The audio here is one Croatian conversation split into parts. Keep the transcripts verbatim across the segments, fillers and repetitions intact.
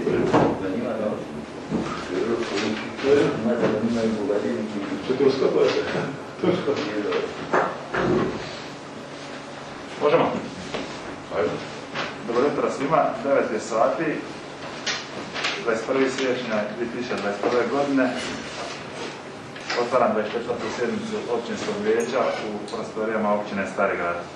Možemo? Dobro jutro svima, devet je sati, dvadeset prvi siječnja dvije tisuće dvadeset prve. godine. Otvaram dvadeset četvrtu sjednicu općinskog vijeća u prostorijama općine Stari Grad. E,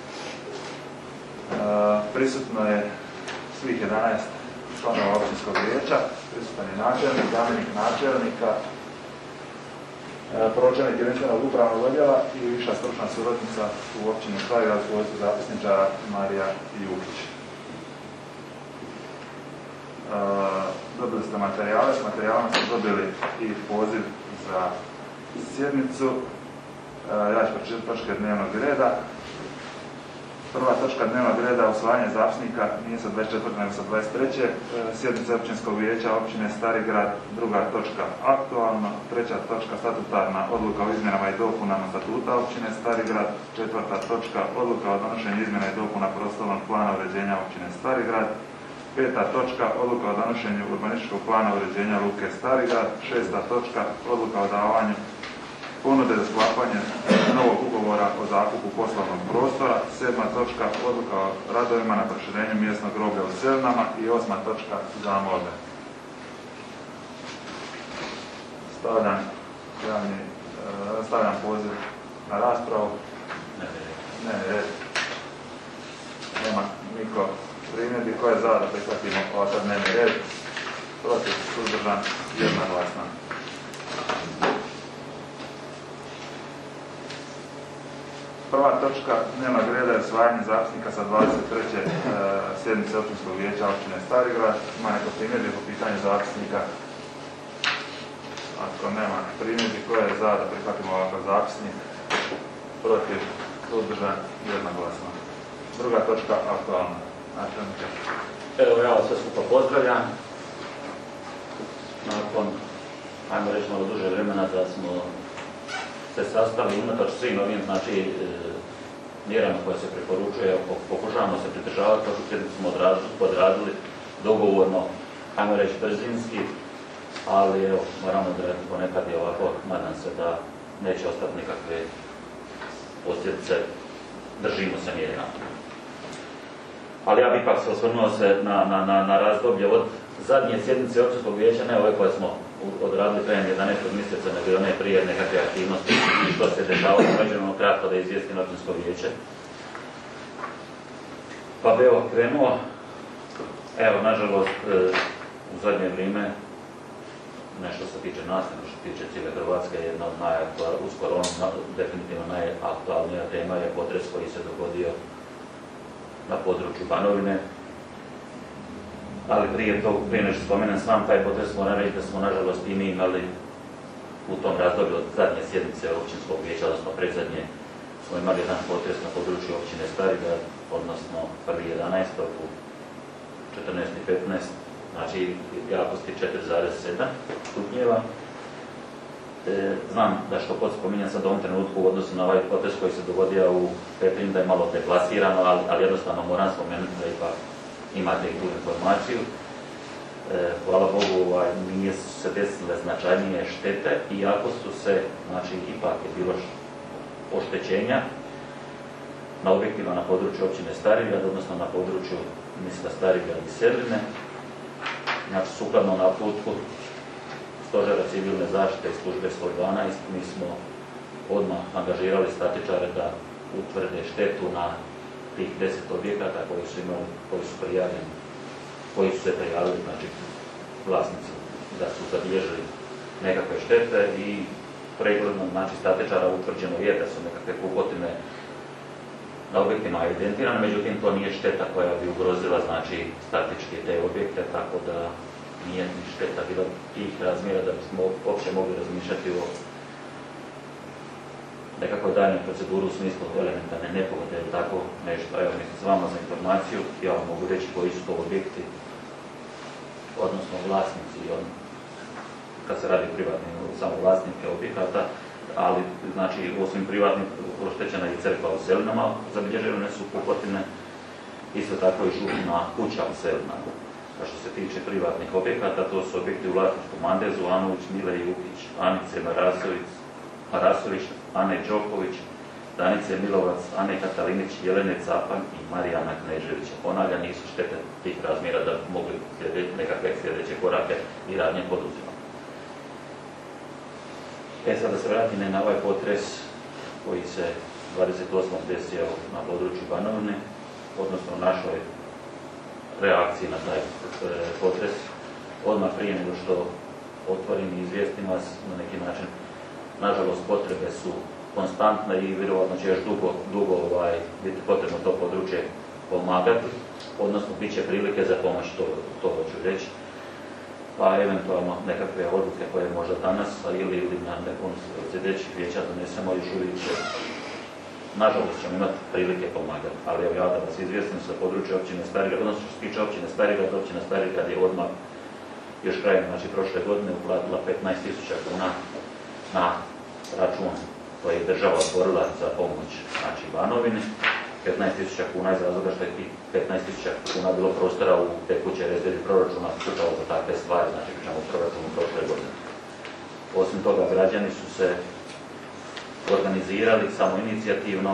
prisutno je svih jedanaest članova općinskog vijeća, prisutan je načelnik, zamjenik načelnika, e, pročelnik jedinstvenog upravnog odjela i viša stručna suradnica u općini Stari Grad, svojstvu zapisničara Marija Jukić. E, dobili ste materijale, s materijalom ste dobili i poziv za sjednicu. Ja ću pročitati točke dnevnog reda. Prva točka dnevnog reda, usvajanje zapisnika, nije sa dvadeset četvrte nego sa dvadeset treće sjednice općinskog vijeća općine Stari Grad. Druga točka aktualno. Treća točka statutarna odluka o izmjenama i dopunama statuta općine Stari Grad. Četvrta točka odluka o donošenju izmjena i dopuna prostornog plana uređenja općine Stari Grad. Peta točka odluka o donošenju urbanističkog plana uređenja luke Stari Grad. Šesta točka odluka o davanju ponude za sklapanje novog ugovora o zakupu poslovnog prostora. Sedma točka odluka o radovima na proširenju mjesnog groblja u Selinama. I osma točka zamolbe. Stavljam, javni, stavljam poziv na raspravu. Ne, ne, nema niko primjedbi. Ko je za da prihvatimo ovakav dnevni red? Protiv, suzdržan, jednoglasno. Prva točka dnevnog reda je usvajanje zapisnika sa dvadeset treće sjednice općinskog vijeća općine Stari Grad. Ima neko primjedbi po pitanju zapisnika? Ako nema primjedbi, ko je za da prihvatimo ovakav zapisnik? Protiv, suzdržan, jednoglasno. Druga točka aktualna. Načelnike. Evo, ja vas sve skupa pozdravljam. Nakon, ajmo reći, malo duže vremena da smo se sastali unatoč svim ovim, znači, e, mjerama koje se preporučuje, pokušavamo se pridržavati, kao što smo odradili, odradili dogovorno, ajmo reći, brzinski, ali evo, moramo da ponekad je ovako, nadam se da neće ostati nikakve posljedice, držimo se mjerama. Ali ja bih ipak se osvrnuo se na, na, na, na razdoblje od zadnje sjednice općinskog vijeća, ne ove koje smo odradili krajem jedanaestog mjeseca, nego i one prije nekakve aktivnosti i što se dešavalo, međutim kratko da izvijestim općinsko vijeće. Pa bi evo krenuo, evo nažalost u zadnje vrijeme, nešto se tiče nas, nešto se tiče cijele Hrvatske, jedna od najaktualnija, uskoro on, definitivno najaktualnija tema je potres koji se dogodio na području Banovine. Ali prije to, prije nešto spomenem sam taj potres, moram reći da smo nažalost i mi imali u tom razdoblju od zadnje sjednice općinskog vijeća, odnosno predzadnje, smo imali jedan potres na području općine Stari Grad, odnosno prvi jedanaestog u četrnaest i petnaest, znači jakosti četiri zarez sedam stupnjeva. E, znam da što pod spominjem sad u ovom trenutku u odnosu na ovaj potres koji se dogodio u Petrinju da je malo deplasirano, ali, ali jednostavno moram spomenuti da ipak imate i tu informaciju. E, hvala Bogu, ovaj, nije se desile značajnije štete, iako su se, znači, ipak je bilo oštećenja na objektima na području općine Stari Grad, odnosno na području mjesta Stari Grad i Seline. Znači, sukladno naputku Stožera civilne zaštite i službe sto dvanaest, mi smo odmah angažirali statičare da utvrde štetu na tih deset objekata koji su imali, koji su prijavljeni, koji su se prijavili, znači vlasnici da su zabilježili nekakve štete i pregledom, znači statičara utvrđeno je da su nekakve pukotine na objektima evidentirane, međutim to nije šteta koja bi ugrozila, znači, statički te objekte, tako da nije ni šteta bila tih razmjera da bismo uopće mogli razmišljati o nekakvoj daljnjoj proceduru u smislu elementarne nepogode ili tako nešto. Evo, mislim s vama za informaciju, ja vam mogu reći koji su to objekti, odnosno vlasnici, on, kad se radi privatni, samo vlasnike objekata, ali znači osim privatnih oštećena i crkva u Selinama, zabilježene su pukotine, isto tako i župna kuća u Selinama. A što se tiče privatnih objekata, to su objekti u vlasništvu Mande Zulanović, Mile Jukić, Anice Marasović, Marasović, Ane Đoković, Danice Milovac, Ane Katalinić, Jelene Capan i Marijana Kneževića. Ponavljam, nisu štete tih razmjera da bi mogli nekakve sljedeće korake i radnje poduzimati. E sad da se vratim na ovaj potres koji se dvadeset osmog desio na području Banovine, odnosno našoj reakciji na taj potres. Odmah prije nego što otvorim i izvijestim vas na neki način, nažalost potrebe su konstantne i vjerovatno će još dugo, dugo ovaj, biti potrebno to područje pomagati, odnosno bit će prilike za pomoć, to, to hoću reći. Pa eventualno nekakve odluke koje možda danas ili, ili na nekom sljedećih vijeća donesemo još uvijek će, nažalost ćemo imati prilike pomagati. Ali evo ja da vas izvijestim sa područja općine Starigrad, odnosno što se tiče općine Starigrad, općina Starigrad je odmah još krajem, znači prošle godine uplatila petnaest tisuća kuna na račun koji je država otvorila za pomoć, znači Banovini. petnaest tisuća kuna iz razloga što je tih petnaest tisuća kuna bilo prostora u tekućoj rezervi proračuna upravo za takve stvari, znači pričamo u proračunu prošle godine. Osim toga, građani su se organizirali samoinicijativno.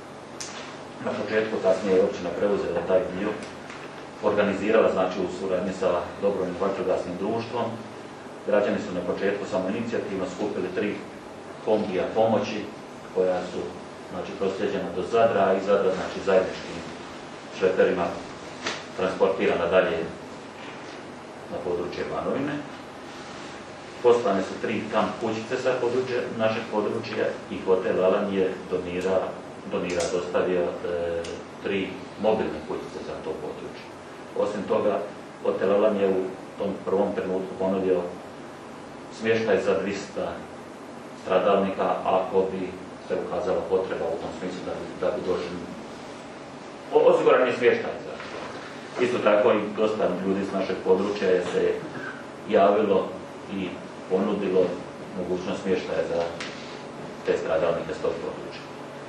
Na početku, kasnije je općina preuzela taj dio, organizirala, znači u suradnji sa dobrovoljnim vatrogasnim društvom. Građani su na početku samoinicijativno skupili tri kombija pomoći koja su znači proslijeđena do Zadra i Zadra znači zajedničkim šleperima transportirana dalje na područje Banovine. Poslane su tri kamp kućice sa područja, našeg područja i hotel Alan je donira, donira dostavio e, tri mobilne kućice za to područje. Osim toga, hotel Alan je u tom prvom trenutku ponudio smještaj za dvista stradalnika ako bi se ukazala potreba u tom smislu da bi, da bi došli osiguran je smještaj za. Isto tako i dosta ljudi iz našeg područja je se javilo i ponudilo mogućnost smještaja za te stradalnike s tog područja.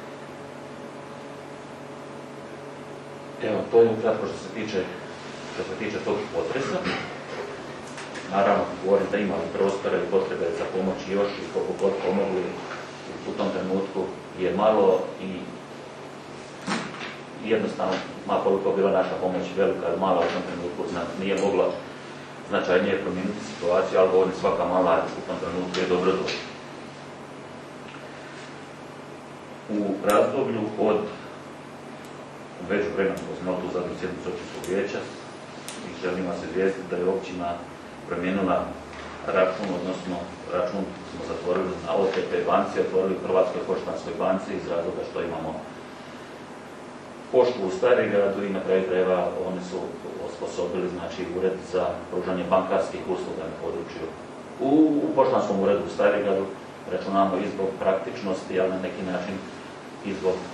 Evo, to je ukratko što se tiče, što se tiče tog potresa. Naravno, govorim da ima prostora i potrebe za pomoć još i koliko god pomogli u tom trenutku je malo i jednostavno, ma koliko bila naša pomoć velika ili mala u tom trenutku, nije mogla značajnije promijeniti situaciju, ali govorim svaka mala u tom trenutku je dobro došla. U razdoblju od već vremena ko smo tu zadnju sjednicu općinskog vijeća i želim vas izvijestiti da je općina promijenila račun, odnosno račun smo zatvorili na O T P banci, otvorili u Hrvatskoj poštanskoj banci iz razloga što imamo poštu u Starigradu i na kraju krajeva oni su osposobili znači ured za pružanje bankarskih usluga na području. U, u poštanskom uredu u Starigradu računamo i zbog praktičnosti, ali na neki način i zbog e,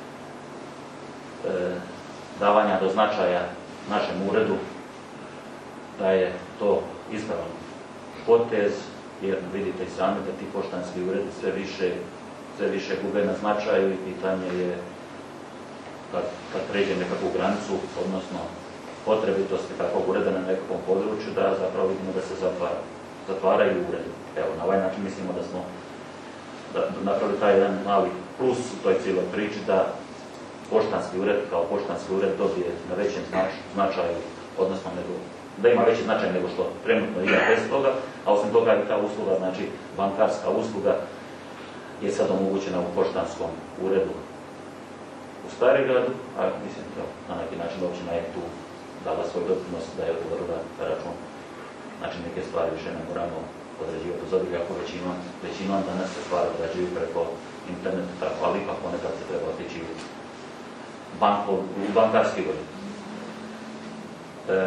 davanja do značaja našem uredu da je to ispravan potez, jer vidite i sami da ti poštanski uredi sve više, sve više gube na značaju i pitanje je kad, kad pređe nekakvu granicu, odnosno potrebitosti takvog ureda na nekakvom području, da zapravo vidimo da se zatvara, zatvaraju uredi. Evo, na ovaj način mislimo da smo da, napravili taj jedan mali plus u toj cijeloj priči, da poštanski ured kao poštanski ured dobije na većem znač, značaju, odnosno nego, da ima veći značaj nego što trenutno ima bez toga, a osim toga i ta usluga, znači bankarska usluga, je sad omogućena u poštanskom uredu u Starigradu, a mislim da na neki način općina je tu dala svoj doprinos da je otvorila račun. Znači neke stvari više ne moramo određivati u zadruge, ako većinom, većinom danas se stvari određuju preko interneta, tako, ali ipak ponekad se treba otići u, banko, u bankarski ured. E,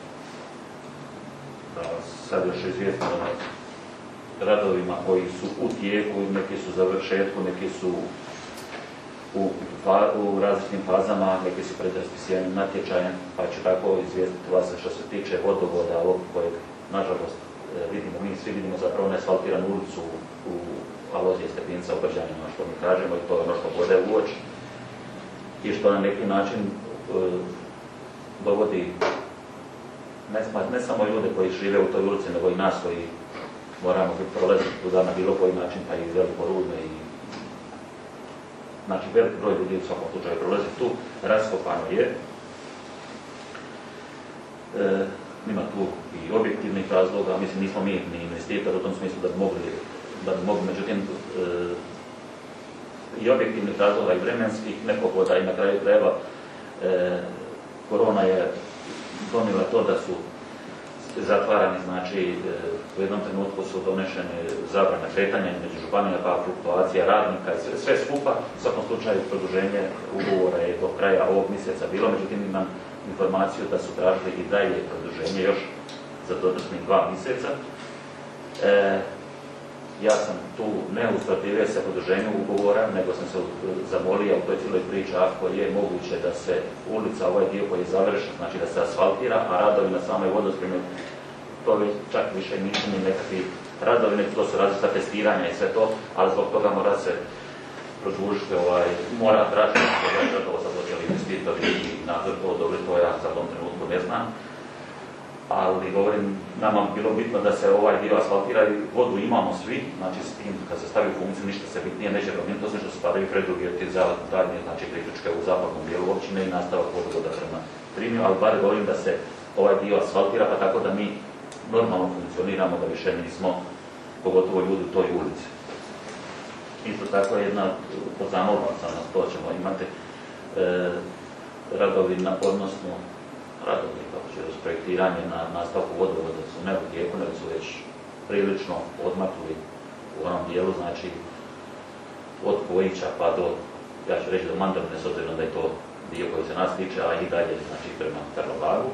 da sad još izvijestimo na radovima koji su u tijeku, neki su završetku, neki su u, u različitim fazama, neki su pred raspisivanjem natječajem, pa ću tako izvijestiti vas što se tiče vodovoda, ovog kojeg, nažalost, vidimo, mi svi vidimo zapravo neasfaltiranu ulicu u Alozije Stepinca u Brđanima, što mi kažemo, i to je ono što bode u oči i što na neki način e, dovodi ne, ne samo ljude koji žive u toj ulici, nego i nas koji moramo prolaziti tuda na bilo koji način, pa i veliko rudne i znači velik broj ljudi u svakom slučaju prolazi tu, raskopano je. E, ima tu i objektivnih razloga, mislim nismo mi ni investitor u tom smislu da bi mogli, da bi mogli međutim e, i objektivnih razloga i vremenskih nepogoda i na kraju krajeva e, korona je donijela to da su zatvarani, znači u jednom trenutku su donešene zabrane kretanja između županija, pa fluktuacija radnika i sve, sve skupa. U svakom slučaju produženje ugovora je do kraja ovog mjeseca bilo, međutim imam informaciju da su tražili i dalje produženje još za dodatnih dva mjeseca. E, ja sam tu ne usprotivio se produženju ugovora, nego sam se zamolio u toj cijeloj priči ako je moguće da se ulica, ovaj dio koji je završen, znači da se asfaltira, a radovi na samoj vodospremi, to već čak više nisu ni nekakvi radovi, nego to su različita testiranja i sve to, ali zbog toga mora se produžiti, ovaj, mora tražiti da to sad dođeli investitori i nadzor to dobro, to ja za tom trenutku ne znam. Ali govorim, nama bilo bitno da se ovaj dio asfaltira i vodu imamo svi, znači s tim kad se stavi u funkciju ništa se bitnije neće promijeniti, osim što se spadaju preduvjeti za daljnje, znači priključke u zapadnom dijelu općine i nastavak vodovoda prema Trinju, ali bar govorim da se ovaj dio asfaltira pa tako da mi normalno funkcioniramo, da više nismo, pogotovo ljudi u toj ulici. Isto tako jedna pozamolba sam nas, to ćemo imati, e, radovi, na, odnosno radovi, kako će uz projektiranje na nastavku vodovoda su ne u tijeku, nego su već prilično odmakli u onom dijelu, znači od Kojića pa do, ja ću reći do Mandovne, s obzirom da je to dio koji se nas tiče, a i dalje, znači prema Karlobagu.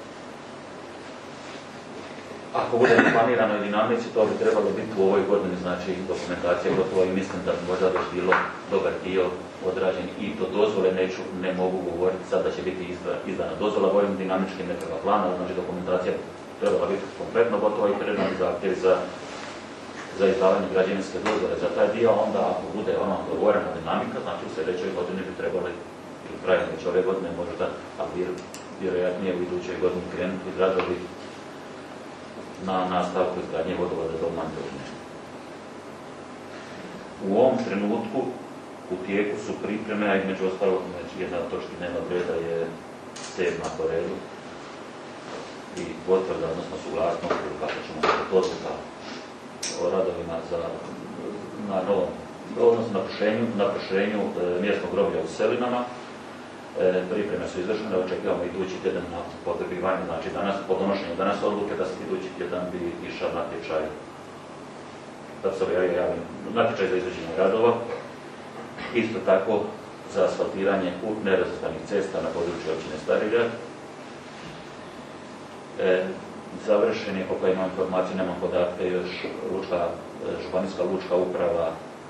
Ako bude planirano i dinamici, to bi trebalo biti u ovoj godini, znači dokumentacija gotova i mislim da bi možda već bilo dobar dio odrađen i do dozvole neću, ne mogu govoriti sad da će biti izdana dozvola, govorim dinamički nekakav plan, znači dokumentacija trebala biti kompletno gotova i predani zahtjevi za, za izdavanje građevinske dozvole za taj dio, onda ako bude ono dogovorena dinamika, znači u sljedećoj godini bi trebali, ili pravim već ove godine možda, ali vjerojatnije u idućoj godini krenuti izradovi na nastavku izgradnje vodovoda do Mandovne. U ovom trenutku u tijeku su pripreme, a između ostalog, znači jedna od točki dnevnog reda je sedma po redu i potvrda, odnosno suglasnost, ili kako ćemo se odluka o radovima za, na novom, odnosno na prošenju, na prošenju e, mjesnog groblja u Selinama. E, pripreme su izvršene, očekivamo idući tjedan na potrebivanje, znači danas, po donošenju danas odluke da se idući tjedan bi išao natječaj, da se objavio javni natječaj za izvođenje radova. Isto tako za asfaltiranje nerazvrstanih cesta na području općine Stari Grad. E, završen je, koliko imam informaciju, nemam podatke, još lučka, županijska lučka uprava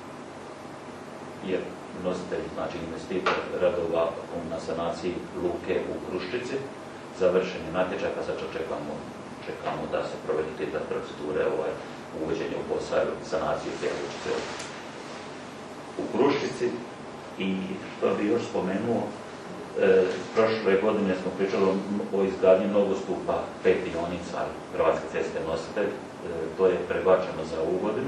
je nositelj, znači investitor radova na sanaciji luke u Kruščici. Završen je natječaj, pa sad čekamo, čekamo da se provede te procedure ovaj, uvođenja u posao sanacije te lučice u Kruščici. I što bi još spomenuo, e, prošle godine smo pričali o izgradnji nogostupa pet dionica Hrvatske ceste nositelj, e, to je prebačeno za ovu godinu.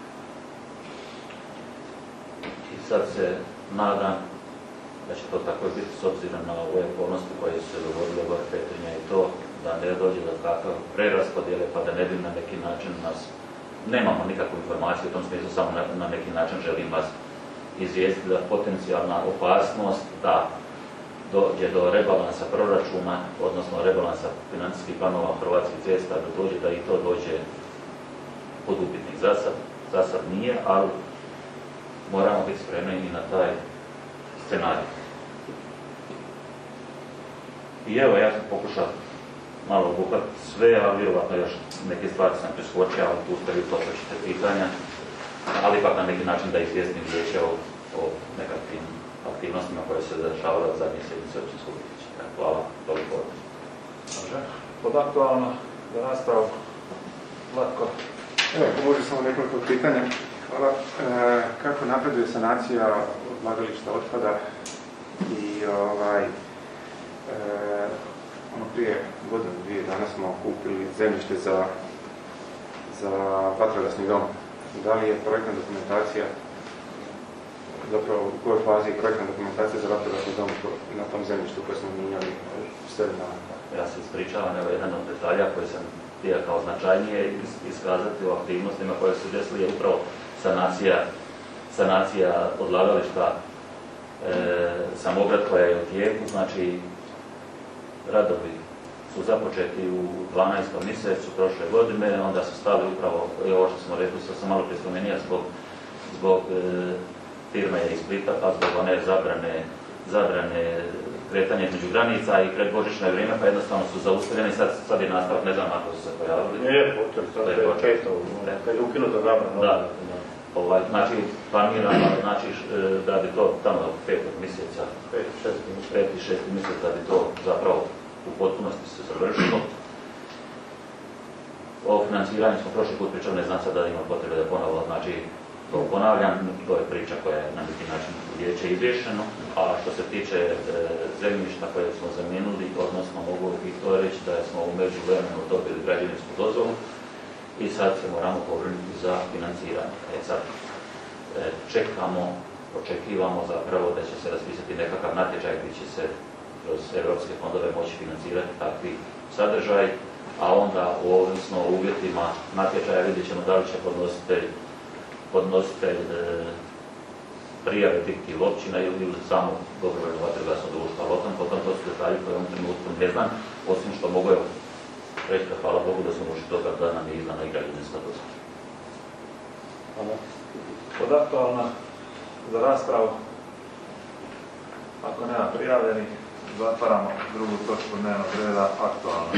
I sad se nadam da će to tako biti s obzirom na ove okolnosti koje su se dogodile gore Petrinja i to, da ne dođe do takav preraspodjele, pa da ne bi na neki način nas, nemamo nikakvu informaciju u tom smislu, samo na, na neki način želim vas izvijestiti da potencijalna opasnost da dođe do rebalansa proračuna, odnosno rebalansa financijskih planova Hrvatskih cesta, da dođe da i to dođe pod upitnik. Za sad, za sad nije, ali moramo biti spremni i na taj scenarij. I evo, ja sam pokušao malo obuhvatiti sve, a vjerovatno još neke stvari sam preskočio, ali tu ste vi potočite pitanja, ali ipak na neki način da izvijestim vijeće o, o nekakvim aktivnostima koje se dešavale od zadnje sjednice općinskog vijeća. Hvala, toliko. Može. Pod aktualno, za nastavu, Vlatko. Evo, može samo nekoliko pitanja. Hvala. E, kako napreduje sanacija odlagališta otpada i ovaj, e, ono prije godinu, dvije dana smo kupili zemljište za, za vatrogasni dom. Da li je projektna dokumentacija, zapravo u kojoj fazi je projektna dokumentacija za vatrogasni dom na tom zemljištu koje smo mijenjali sve na... Ja se ispričavam, evo jedan od detalja koji sam htio kao značajnije iskazati o aktivnostima koje su desili je upravo sanacija, sanacija odlagališta e, Samograd koja je u tijeku, znači radovi su započeti u dvanaestom mjesecu prošle godine, onda su stali upravo, ovo što smo rekli, što sam malo prije spomenuo, zbog, zbog e, firme iz Splita, pa zbog one zabrane, zabrane kretanja između granica i pred božićno vrijeme, pa jednostavno su zaustavljeni, sad, sad je nastavak, ne znam ako su se pojavili. Nije, počeli, sad je često, kad je ukinuta zabrana. Da, ovaj, znači planiramo, znači da bi to tamo od petog mjeseca, peti, šesti mjesec, da bi to zapravo u potpunosti se završilo. O financiranju smo prošli put pričali, ne znam sad da ima potrebe da ponovo, znači to ponavljam, to je priča koja je na neki način vijeće izvješeno, a što se tiče e, zemljišta koje smo zamijenili, odnosno mogu i to reći da smo u međuvremenu dobili građevinsku dozvolu i sad se moramo pobrinuti za financiranje. E sad e, čekamo, očekivamo zapravo da će se raspisati nekakav natječaj koji će se kroz europske fondove moći financirati takvi sadržaj, a onda ovisno o uvjetima natječaja vidjet ćemo da li će podnositelj podnositelj e, prijave biti ili općina ili, ili samo dobrovoljno vatrogasno društvo, ali o tom potom to su detalji koje u ovom trenutku ne znam, osim što mogu reći da hvala Bogu da smo ušli toga da nam je izdana i građevinska dozvola. Hvala. Od aktualna za raspravu, ako nema prijavljenih, zatvaramo drugu točku dnevnog reda, aktualna.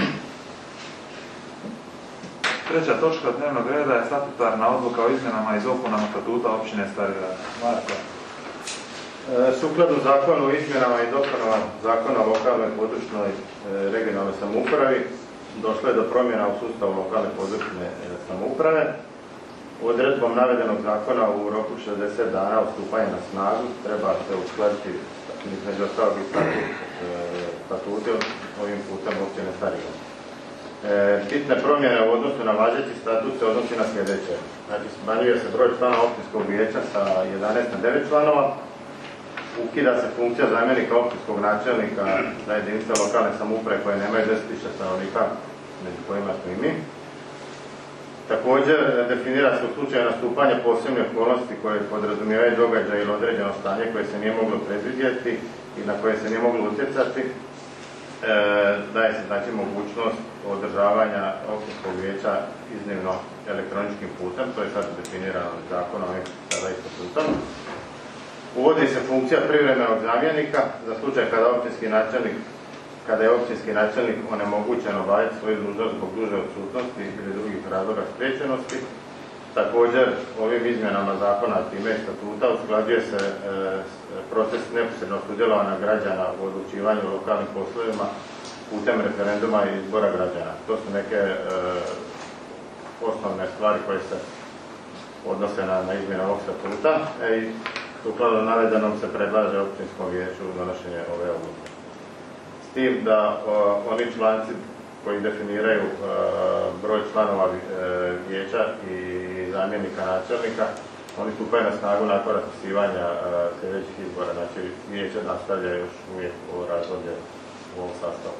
Treća točka dnevnog reda je statutarna odluka o izmjenama i dopunama statuta općine Stari Grad. Marko. E, sukladno zakonu o izmjenama i dopunama zakona o lokalnoj područnoj e, regionalnoj samoupravi došlo je do promjena u sustavu lokalne područne e, samouprave. Odredbom navedenog zakona u roku šezdeset dana od stupanja na snagu treba se uskladiti između ostalog i statut, e, statute ovim putem općine Stari Grad. E, bitne promjene u odnosu na važeći statut se odnosi na sljedeće. Znači, smanjuje se broj članova općinskog vijeća sa jedanaest na devet članova, ukida se funkcija zamjenika općinskog načelnika za jedinice lokalne samouprave koje nemaju deset tisuća stanovnika, među kojima smo i mi. Također, definira se u slučaju nastupanja posebne okolnosti koje podrazumijevaju događaj ili određeno stanje koje se nije moglo predvidjeti i na koje se nije moglo utjecati. E, daje se znači mogućnost održavanja općinskog vijeća iznimno elektroničkim putem, to je sad definirano zakonom i sada i statutom. Uvodi se funkcija privremenog zamjenika za slučaj kada općinski načelnik, kada je općinski načelnik onemogućen obavljati svoju dužnost zbog duže odsutnosti ili drugih razloga spriječenosti. Također, ovim izmjenama zakona time i statuta usklađuje se e, proces neposrednog sudjelovanja građana u odlučivanju o lokalnim poslovima putem referenduma i izbora građana. To su neke e, osnovne stvari koje se odnose na, na izmjene ovog statuta e, i sukladno navedenom se predlaže općinskom vijeću donošenje ove odluke. S tim da o, oni članci koji definiraju e, broj članova e, vijeća i zamjenika načelnika, oni stupaju na snagu nakon raspisivanja e, sljedećih izbora, znači vijeće nastavlja još uvijek ovo razdoblje u ovom sastavu.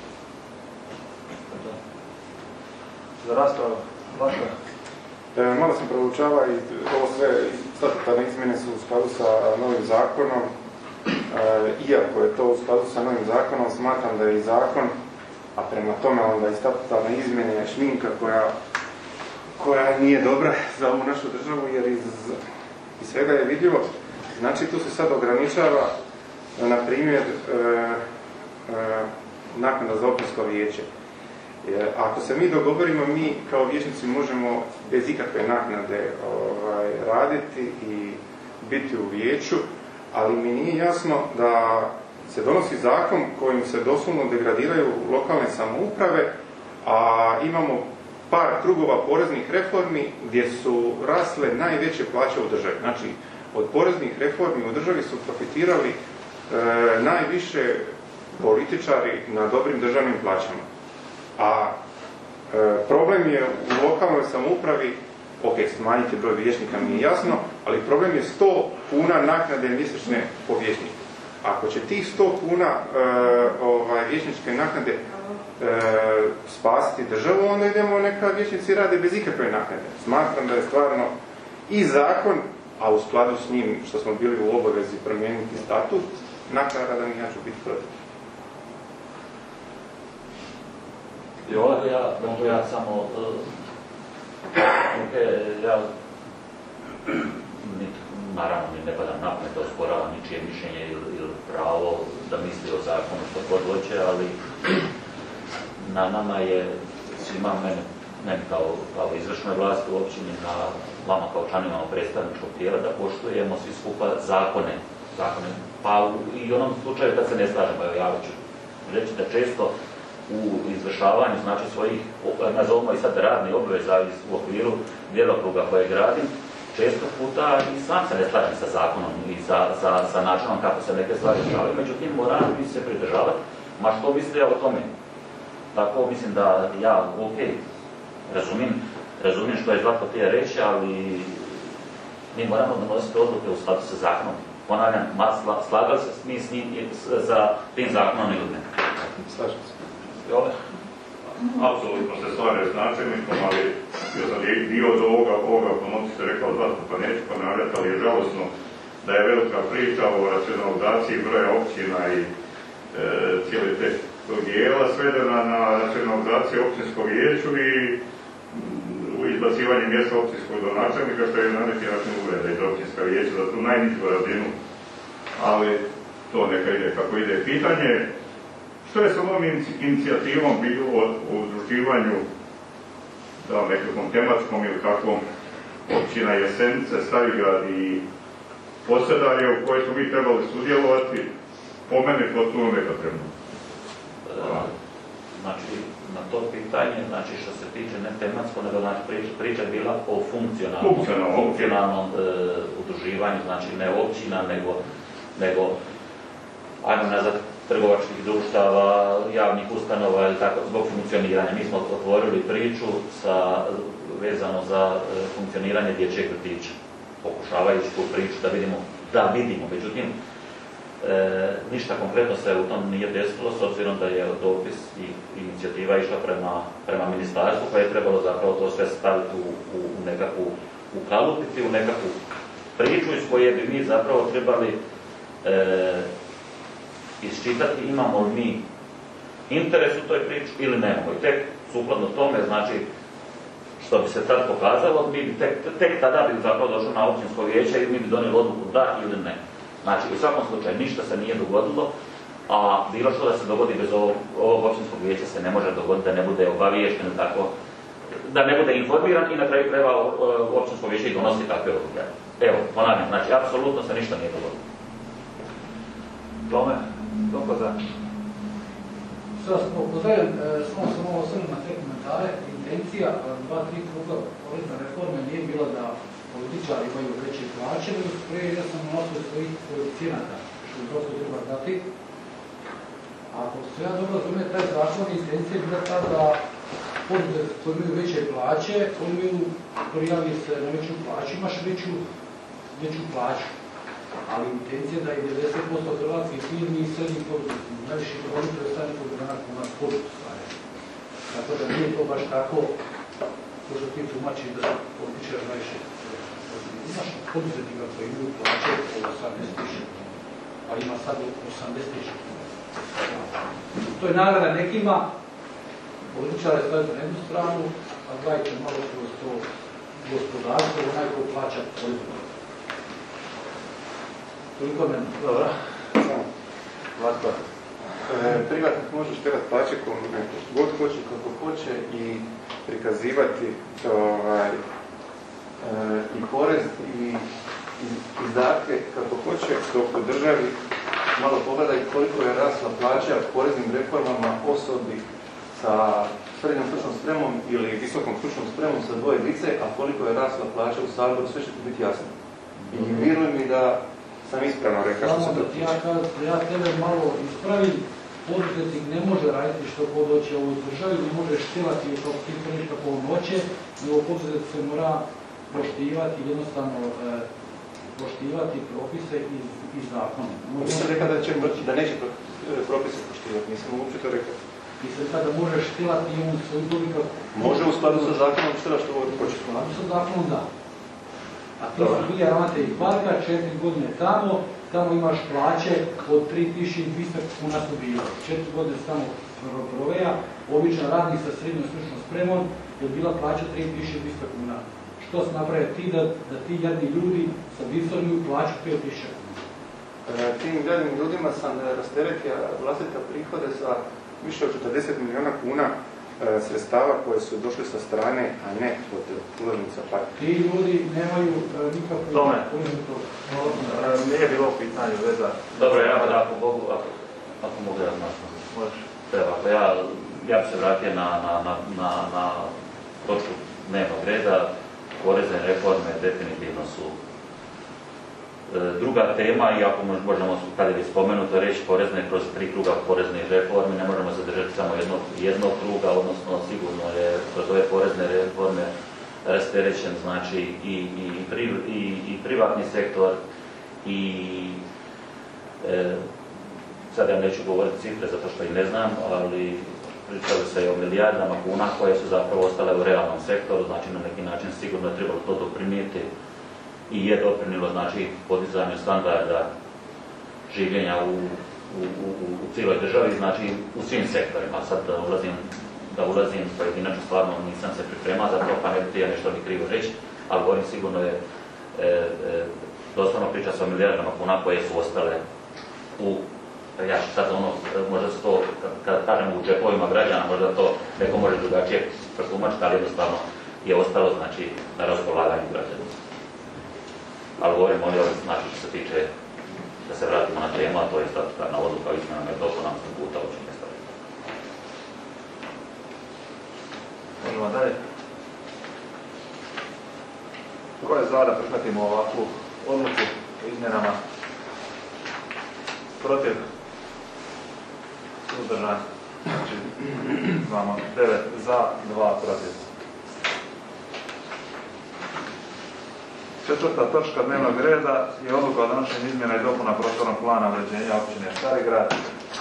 Za raspravu, Vlaška. E, malo sam proučava i ovo sve statutarne izmjene su u skladu sa novim zakonom. E, iako je to u skladu sa novim zakonom, smatram da je i zakon, a prema tome onda i statutarne izmjene je šminka koja, koja nije dobra za ovu našu državu, jer iz, iz svega je vidljivo. Znači tu se sad ograničava, na primjer, e, e, naknada za općinsko vijeće. Jer ako se mi dogovorimo, mi kao vijećnici možemo bez ikakve naknade ovaj, raditi i biti u vijeću, ali mi nije jasno da se donosi zakon kojim se doslovno degradiraju lokalne samouprave, a imamo par krugova poreznih reformi gdje su rasle najveće plaće u državi. Znači, od poreznih reformi u državi su profitirali e, najviše političari na dobrim državnim plaćama. A e, problem je u lokalnoj samoupravi, ok, smanjiti broj vijećnika mi je jasno, ali problem je sto kuna naknade mjesečne po vijećniku. Ako će tih sto kuna e, ovaj, vijećničke naknade e, spasiti državu, onda idemo neka vijećnici rade bez ikakve naknade. Smatram da je stvarno i zakon, a u skladu s njim što smo bili u obavezi promijeniti statut, naknada mi ja ću biti protiv. Mogu ja, mogu ja samo, uh, okay, ja nit, naravno mi ne padam na pamet da osporavam ničije mišljenje ili, ili pravo da misli o zakonu što god hoće, ali na nama je svima meni, meni kao, kao izvršnoj vlasti u općini, na vama kao članovima predstavničkog tijela da poštujemo svi skupa zakone. zakone. Pa u, i u onom slučaju kad se ne slažemo, evo ja ću reći da često u izvršavanju znači svojih, nazovimo i sad radnih obveza u okviru djelokruga koje gradim, često puta i sam se ne slažem sa zakonom i sa, sa, sa načinom kako se neke stvari rješavaju, međutim moram bi se pridržavati, ma što misle o tome. Tako mislim da ja, ok, razumijem, razumijem što je Zlatko htio reći, ali mi moramo donositi odluke u skladu sa zakonom. Ponavljam, slagali se mi s njim, sa tim zakonom ili ne? Slažem se. Jole? Apsolutno se slažem s načelnikom, ali bio sam dio od ovoga, ovoga pomoći se rekao Zlatko, pa neću ponavljati, ali je žalosno da je velika priča o racionalizaciji broja općina i e, cijeli te dijela svedena na racionalizaciju općinskog vijeću i u izbacivanje mjesta općinskog donačelnika, što je na neki način uvreda iz općinska vijeća za tu najnižu razinu, ali to neka ide kako ide. Pitanje što je sa ovom inicijativom bilo o udruživanju, da nekakvom tematskom ili kakvom općina Jesenice, Starigrad i Posedarje u kojoj smo mi trebali sudjelovati, po meni potpuno nepotrebno. Znači, na to pitanje, znači što se tiče ne tematsko, nego znači priča, priča je bila o funkcionalnom, funkcionalnom, funkcionalnom e, udruživanju, znači ne općina, nego, nego ajmo nazad trgovačkih društava, javnih ustanova ili tako, zbog funkcioniranja. Mi smo otvorili priču sa, vezano za e, funkcioniranje dječjeg vrtića, pokušavajući tu priču da vidimo, da vidimo, međutim, E, ništa konkretno se u tom nije desilo, s obzirom da je dopis i inicijativa išla prema, prema ministarstvu, koje je trebalo zapravo to sve staviti u, u nekakvu, ukalupiti u nekakvu priču iz koje bi mi zapravo trebali e, isčitati imamo li mi interes u toj priči ili nemamo. I tek sukladno tome, znači, što bi se tad pokazalo, mi bi tek, tek tada bi zapravo došlo na općinsko vijeće i mi bi donijeli odluku da ili ne. Znači, u svakom slučaju ništa se nije dogodilo, a bilo što da se dogodi bez ovog, ovog općinskog vijeća se ne može dogoditi da ne bude obaviješten, tako, da ne bude informiran i na kraju krajeva općinsko vijeće i donosi takve odluke. Evo, ponavljam, znači, apsolutno se ništa nije dogodilo. Tome, doko za... Sada smo pozdravljam, samo sam ovo osvrnuo na te komentare. Intencija dva, tri kruga porezne reforme nije bila da političari imaju veće plaće, nego su prije jednostavno na osnovu svojih koeficijenata, što je dosta treba dati. Ako se ja dobro razumijem, taj zakon intencija je bila ta da poduzetnici koji imaju veće plaće, koji imaju, prijavi se na veću plaću, imaš veću, veću plaću. Ali intencija da je devedeset posto hrvatskih firmi i srednjih poduzetnika, najviše problem to je stani podrenak u nas poduzetnika. Tako da nije to baš tako, to što ti tumači da političari najviše. Imaš poduzetnika koji imaju plaće od osamdeset tisuća, pa ima sad osamdeset tisuća. To je nagrada nekima, političare stavite na jednu stranu, a gledajte malo kroz to gospodarstvo, onaj ko plaća poduzetnika. Toliko meni. Dobro. Vlatko. E, privatnik može šterati plaće god hoće, kako hoće i prikazivati ovaj, e, i porez i izdatke kako hoće, dok u državi malo pogledaj koliko je rasla plaća poreznim reformama osobi sa srednjom stručnom spremom ili visokom stručnom spremom sa dvoje dice, a koliko je rasla plaća u Saboru, sve će to biti jasno. I vjeruj mi da sam ispravno rekao što se to tiče. Ja, ja tebe malo ispravim, poduzetnik ne može raditi što god hoće u ovoj državi, ne može štilati kao ti prviš kako on hoće, nego poduzetnik se mora poštivati jednostavno e, poštivati propise i, i zakone. Nisam rekao da, će, da neće propise poštivati, nisam uopće to rekao. Mislim kada možeš štilati i on svoju dobika... Može u skladu sa zakonom štila što hoće. U skladu sa zakonom da. A ti su bili ravnatelji parka, četiri godine tamo, tamo imaš plaće od tri tisuće dvjesto kuna su bilo. Četiri godine su tamo proveja, običan radnik sa srednjom stručnom spremom je bila plaća tri tisuće dvjesto kuna. Što se napravi ti da, da ti jadni ljudi sa visokom plaću pet tisuća kuna? E, tim jadnim ljudima sam rasteretio vlastite prihode sa više od četrdeset milijuna kuna e, sredstava koje su došli sa strane, a ne od ulaznica parka. Ti ljudi nemaju e, nikakvu... Tome, e, nije bilo u pitanju veza. Dobro, ja da ako mogu, ako, ako mogu ja značiti. Možeš. Treba, pa ja, ja bi se vratio na, na, na, na, na točku dnevnog reda. Porezne reforme definitivno su e, druga tema i ako možemo, kada je spomenuto reći porezne kroz tri kruga porezne reforme, ne možemo se držati samo jednog, jednog kruga, odnosno sigurno je kroz ove porezne reforme rasterećen znači i, i, pri, i, i privatni sektor i e, sad ja neću govoriti cifre zato što i ne znam, ali pričali se i o milijardama kuna koje su zapravo ostale u realnom sektoru, znači na neki način sigurno je trebalo to doprinijeti i je doprinilo znači podizanju standarda življenja u, u, u, u cijeloj državi, znači u svim sektorima. Sad da ulazim, da ulazim pojedinačno, stvarno nisam se pripremao za to, pa ne bi ja nešto ni krivo reći, ali govorim sigurno je e, e, doslovno priča se o milijardama kuna koje su ostale u ja ću sad ono, možda se to, kad kažemo u džepovima građana, možda to neko može drugačije protumačiti, ali jednostavno je ostalo, znači, na raspolaganju građana. Ali govorim ovdje, znači, što se tiče, da se vratimo na temu, a to je statutarna odluka o izmjenama i dopunama statuta općine Starigrad. Možemo dalje. Ko je za da prihvatimo ovakvu odluku o izmjenama? Protiv? Suzdržan. Znači, imamo devet za, dva protiv. Četvrta točka dnevnog reda je odluka o donošenju izmjena i dopuna prostornog plana uređenja općine Starigrad.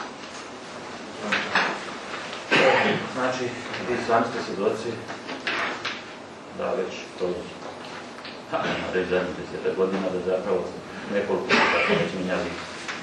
Znači, vi sami ste svjedoci da već kroz reći zadnjih desetak godina da zapravo nekoliko puta smo već mijenjali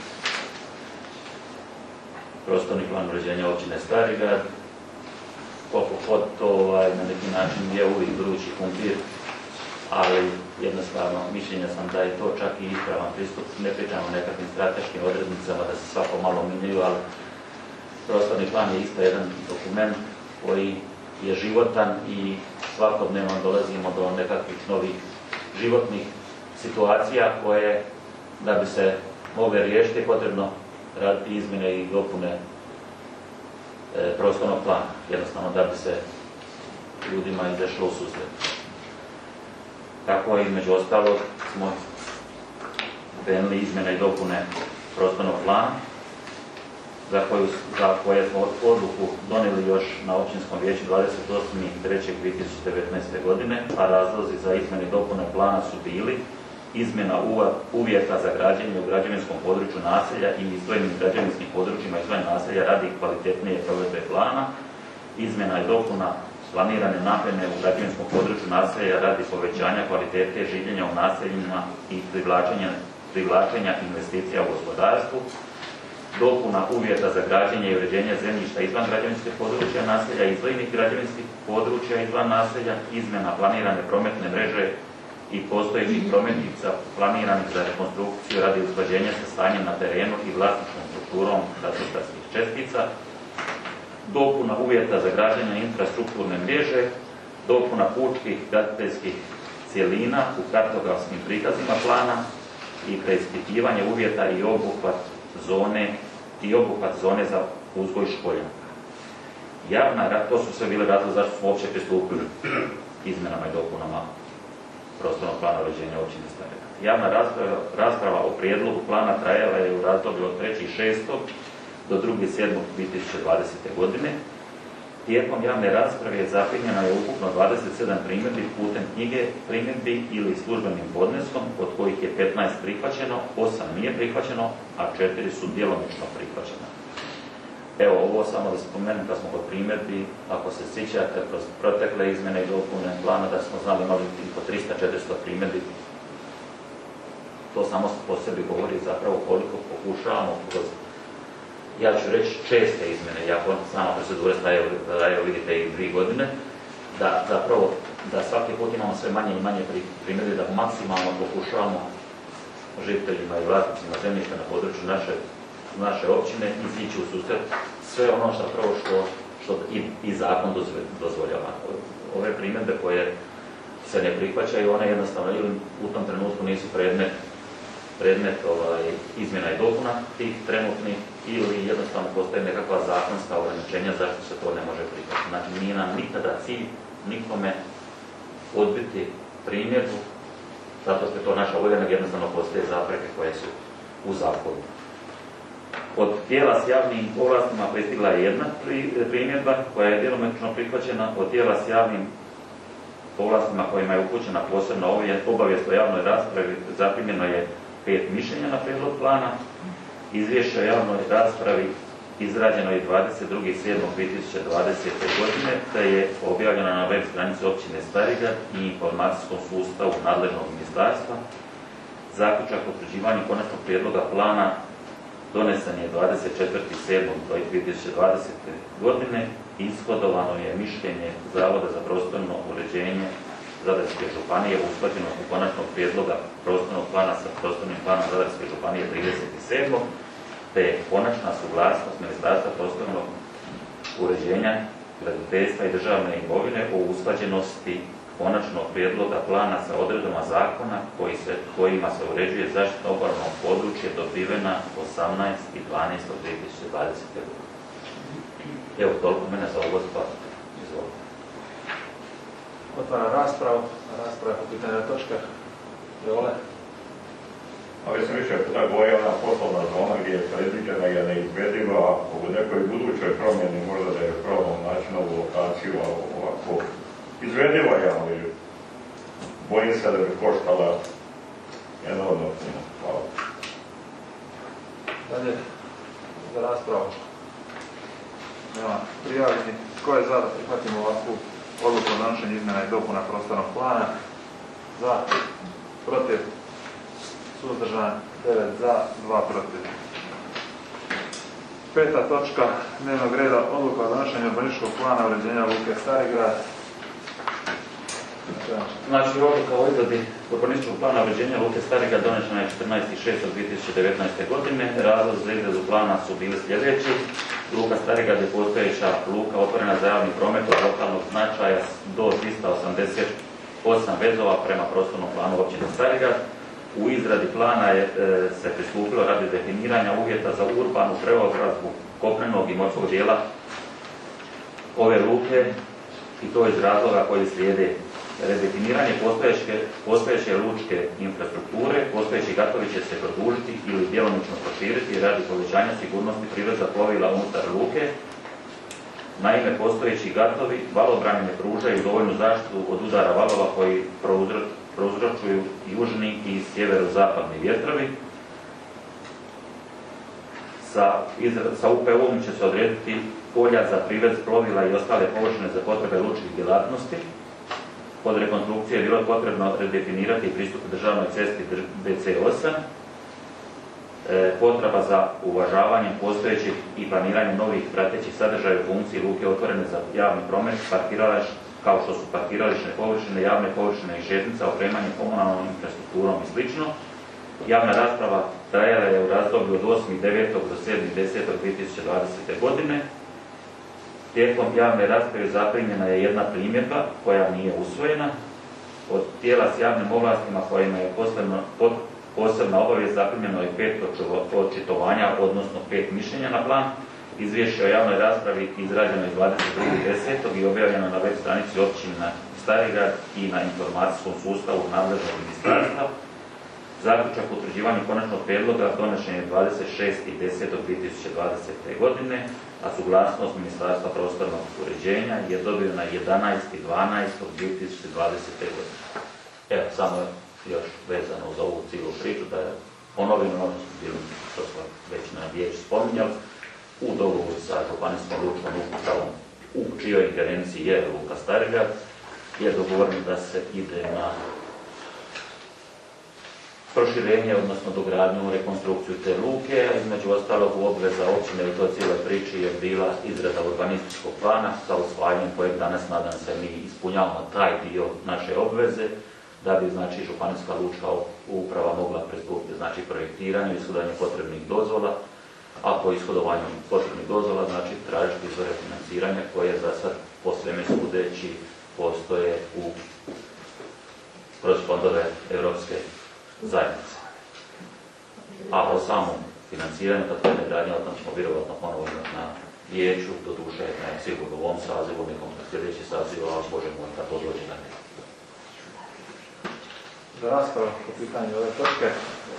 prostorni plan uređenja općine Starigrad. Koliko god to ovaj, na neki način je uvijek vrući kumpir, ali jednostavno mišljenja sam da je to čak i ispravan pristup. Ne pričamo o nekakvim strateškim odrednicama da se svako malo mijenjaju, ali prostorni plan je isto jedan dokument koji je životan i svakodnevno dolazimo do nekakvih novih životnih situacija koje, da bi se mogle riješiti, potrebno raditi izmjene i dopune e, prostornog plana, jednostavno da bi se ljudima izašlo u susret. Tako i među ostalog smo krenuli izmjene i dopune prostornog plana, za, koju, za koje smo odluku donijeli još na općinskom vijeću dvadeset osmog trećeg dvije tisuće devetnaeste. godine, a razlozi za izmjene i dopune plana su bili izmjena uvjeta za građenje u građevinskom području naselja i izdvojenim građevinskim područjima izvan naselja radi kvalitetnije provedbe plana, izmjena i dopuna planirane namjene u građevinskom području naselja radi povećanja kvalitete življenja u naseljima i privlačenja, privlačenja investicija u gospodarstvu, dopuna uvjeta za građenje i uređenje zemljišta izvan građevinskih područja naselja i izdvojenih građevinskih područja izvan naselja, izmjena planirane prometne mreže i postojećih prometnica planiranih za rekonstrukciju radi usklađenja sa stanjem na terenu i vlasničkom strukturom katastarskih čestica, dopuna uvjeta za građenje infrastrukturne mreže, dopuna pučkih graditeljskih cjelina u kartografskim prikazima plana i preispitivanje uvjeta i obuhvat zone i obuhvat zone za uzgoj školjaka. Javna, to su sve bile razlozi zašto smo uopće pristupili izmjenama i dopunama prostornog plana uređenja općine Starigrad. Javna rasprava, rasprava o prijedlogu plana trajala je u razdoblju od trećeg šestog do druge sedmog dvije tisuće dvadesete. godine. Tijekom javne rasprave zaprimljeno je ukupno dvadeset sedam primjedbi putem knjige primjedbi ili službenim podneskom, od kojih je petnaest prihvaćeno, osam nije prihvaćeno, a četiri su djelomično prihvaćena. Evo, ovo samo da spomenem kad smo kod primjedbi, ako se sjećate kroz protekle izmjene i dopune plana da smo znali imali oko tristo do četiristo primjedbi. To samo po sebi govori zapravo koliko pokušavamo kroz, ja ću reći, česte izmjene, iako sama procedura staje, evo vidite, i dvije godine, da zapravo da svaki put imamo sve manje i manje primjedbi, da maksimalno pokušavamo žiteljima i vlasnicima zemljišta na području naše, naše općine izići u susret sve ono što prvo što, što i, i zakon dozvoljava. Ove primjedbe koje se ne prihvaćaju, one jednostavno ili u tom trenutku nisu predmet predmet ovaj, izmjena i dopuna tih trenutnih ili jednostavno postoje nekakva zakonska ograničenja zašto se to ne može prihvatiti. Znači nije nam nikada cilj nikome odbiti primjedbu zato što je to naša volja, nego jednostavno postoje zapreke koje su u zakonu. Od tijela s javnim ovlastima pristigla je jedna primjedba koja je djelomično prihvaćena. Od tijela s javnim ovlastima kojima je upućena posebna obavijest o javnoj raspravi zaprimljeno je pet mišljenja na prijedlog plana. Izvješće o javnoj raspravi izrađeno je dvadeset druge sedmog dvije tisuće dvadesete. godine, te je objavljeno na web stranici općine Starigrad i informacijskom sustavu nadležnog ministarstva. Zaključak o utvrđivanju konačnog prijedloga plana donesen je dvadeset četvrtog sedmog dvije tisuće dvadesete. godine. Ishodovano je mišljenje Zavoda za prostorno uređenje Zadarske županije usklađeno u konačnog prijedloga prostornog plana sa prostornim planom Zadarske županije trideset sedmog te je konačna suglasnost Ministarstva prostornog uređenja, graditeljstva i državne imovine o usklađenosti konačnog prijedloga plana sa odredbama zakona koji se, kojima se uređuje zaštita obalnog područja dobivena osamnaestog dvanaestog dvije tisuće dvadesete. godine. Evo, toliko mene za ovo stvar. Izvolite. Otvara raspravu, rasprava po pitanju točke. Jole? Ali se više puta boja ona poslovna zona gdje je predviđena je neizvediva, ako u nekoj budućoj promjeni možda da je probamo naći novu lokaciju, a ovako izvediva je, ali bojim se da bi koštala enormno puno. Hvala. Dalje, za raspravu. Nema prijaviti. Ko je za da prihvatimo ovakvu odluku o donošenju izmjena i dopuna prostornog plana? Za, protiv, suzdržan, devet za, dva protiv. Peta točka dnevnog reda, odluka o donošenju urbanističkog plana uređenja luke Starigrad. Znači, odluka o izradi urbanističkog plana uređenja luke Starigrad donešena je četrnaestog šestog dvije tisuće devetnaeste. godine. Razlozi za izradu plana su bili sljedeći. Luka Starigrad je postojeća luka otvorena za javni promet od lokalnog značaja do trista osamdeset osam vezova prema prostornom planu općine Starigrad. U izradi plana je e, se pristupilo radi definiranja uvjeta za urbanu preobrazbu kopnenog i morskog dijela ove luke i to iz razloga koji slijede. Redefiniranje postojeće, postojeće lučke infrastrukture, postojeći gatovi će se produžiti ili djelomično proširiti radi povećanja sigurnosti prijevoza plovila unutar luke. Naime, postojeći gatovi valobrani ne pružaju dovoljnu zaštitu od udara valova koji prouzročuju južni i sjeverozapadni vjetrovi. Sa, sa U P U-om će se odrediti polja za privez plovila i ostale površine za potrebe lučkih djelatnosti. Pod rekonstrukcije je bilo potrebno redefinirati pristup državnoj cesti B C osam, e, potreba za uvažavanjem postojećih i planiranjem novih pratećih sadržaja u funkciji luke otvorene za javni promet, parkirališta, kao što su parkirališne površine, javne površine i šetnica, opremanje komunalnom infrastrukturom i sl. Javna rasprava trajala je u razdoblju od osmog devetog do sedmog desetog dvije tisuće dvadesete. godine. Tijekom javne rasprave zaprimljena je jedna primjedba koja nije usvojena. Od tijela s javnim ovlastima kojima je posebno, posebna obavijest zaprimljeno je pet očitovanja, odnosno pet mišljenja na plan. Izvješće o javnoj raspravi izrađeno je dvadeset drugog desetog i objavljeno na web stranici općine Starigrad i na informacijskom sustavu nadležnog ministarstva. Zaključak o utvrđivanju konačnog prijedloga donešen je dvadeset šestog desetog dvije tisuće dvadesete. godine, a suglasnost Ministarstva prostornog uređenja je dobio na jedanaesti dvanaestog dvije tisuće dvadesete. godine. Evo, samo još vezano za ovu cijelu priču, da je ponovimo, ono što smo već na vijeću spominjali, u dogovoru sa županijskom lučkom upravom, u čijoj ingerenciji je Luka Starigrad, je dogovoreno da se ide na proširenje, odnosno dogradnju, rekonstrukciju te luke, a između ostalog u obveza općine u toj cijeloj priči je bila izrada urbanističkog plana sa usvajanjem kojeg danas, nadam se, mi ispunjavamo taj dio naše obveze, da bi, znači, županijska lučka uprava mogla pristupiti, znači, projektiranju i ishodanju potrebnih dozvola, a po ishodovanju potrebnih dozvola, znači, tražiti izvore financiranja koje za sad, po sveme sudeći, postoje u kroz fondove Europske zajednice. A o samom financiranju, tako je negradnja, o tom ćemo vjerovatno ponovo na vijeću, do duše, ne sigurno u ovom sazivu, nekom sljedeći saziv, ali Bože moj, kad to dođe na ne. Za raspravu po pitanju ove točke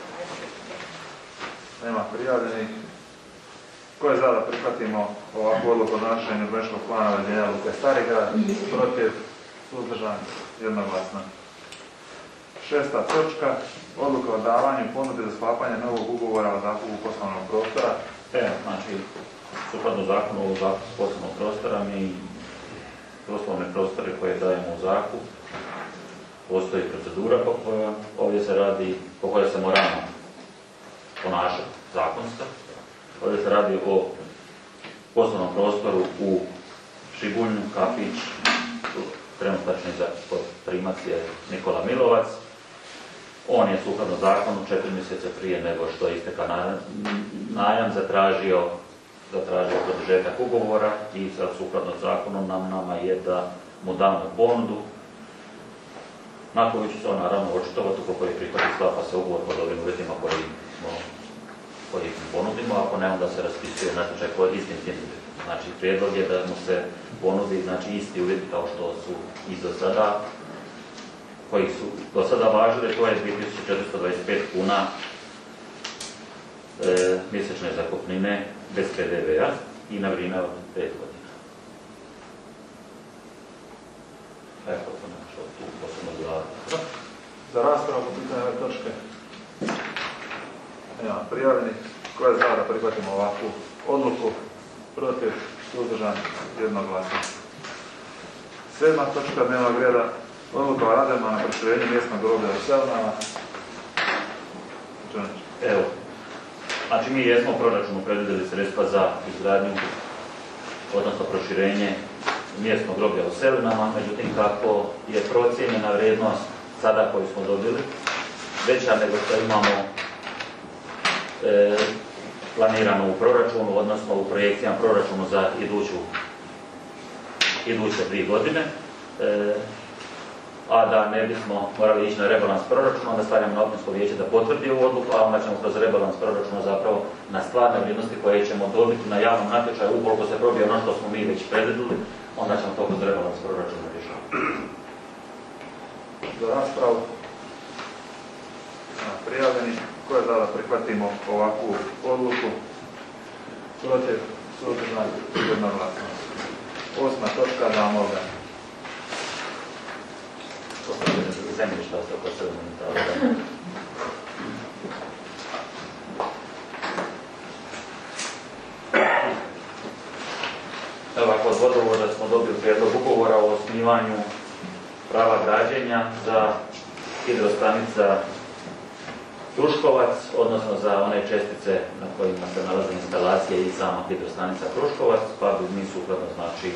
nema prijavljenih. Ko je za da prihvatimo ovakvu odluku o donošenju urbanističkog plana uređenja Luke Starigrad? Protiv? Suzdržan? Jednoglasno. Šesta točka. Odluka o davanju ponude za sklapanje novog ugovora o zakupu poslovnog prostora. E, znači, sukladno zakonu o zakupu poslovnog prostora, mi poslovne prostore koje dajemo u zakup, postoji procedura po kojoj ovdje se radi, po kojoj se moramo ponašati, zakonska. Ovdje se radi o poslovnom prostoru u Šibunju, kafić, trenutačni primac je Nikola Milovac. On je sukladno zakonu četiri mjeseca prije nego što je isteka najam zatražio, zatražio produžetak ugovora i sad sukladno zakonu nam nama je da mu damo ponudu na koju će se on naravno očitovati ukoliko je prihvati, sklapa se ugovor pod ovim uvjetima koji smo koji ih ponudimo, ako ne onda se raspisuje natječaj pod istim tim. Znači prijedlog je da mu se ponudi, znači, isti uvjeti kao što su i do sada, koji su do sada važili, to je dvije tisuće četiristo dvadeset pet kuna e, mjesečne zakupnine bez P D V-a i na vrijeme od pet godina. Evo to nešto tu posebno gledati. Za raspravu po pitanju ove točke nema prijavljenih. Ko je za da prihvatimo ovakvu odluku? Protiv? Suzdržan? Jednoglasno. Sedma točka dnevnog reda. Odluka o radovima na proširenju mjesnog groblja u Selnama. Evo, znači mi jesmo u proračunu predvidjeli sredstva za izgradnju, odnosno proširenje mjesnog groblja u Selinama, međutim kako je procijenjena vrijednost sada koju smo dobili veća nego što imamo e, planirano u proračunu, odnosno u projekcijama proračunu za iduću, iduće dvije godine. E, a da ne bismo morali ići na rebalans proračuna, onda stavljamo na općinsko vijeće da potvrdi ovu odluku, a onda ćemo kroz rebalans proračuna zapravo na stvarne vrijednosti koje ćemo dobiti na javnom natječaju, ukoliko se probije ono što smo mi već predvidjeli, onda ćemo to kroz rebalans proračuna rješavati. Za raspravu prijavljeni. Ko je da prihvatimo ovakvu odluku? Protiv? Suzdržan? Jednoglasno. Osma točka zamolbe. Zemljišta se oko sedam. Evo, kod vodovoda smo dobili prijedlog ugovora o osnivanju prava građenja za hidrostanica Kruškovac, odnosno za one čestice na kojima se nalaze instalacije i sama hidrostanica Kruškovac, pa bi mi sukladno, znači,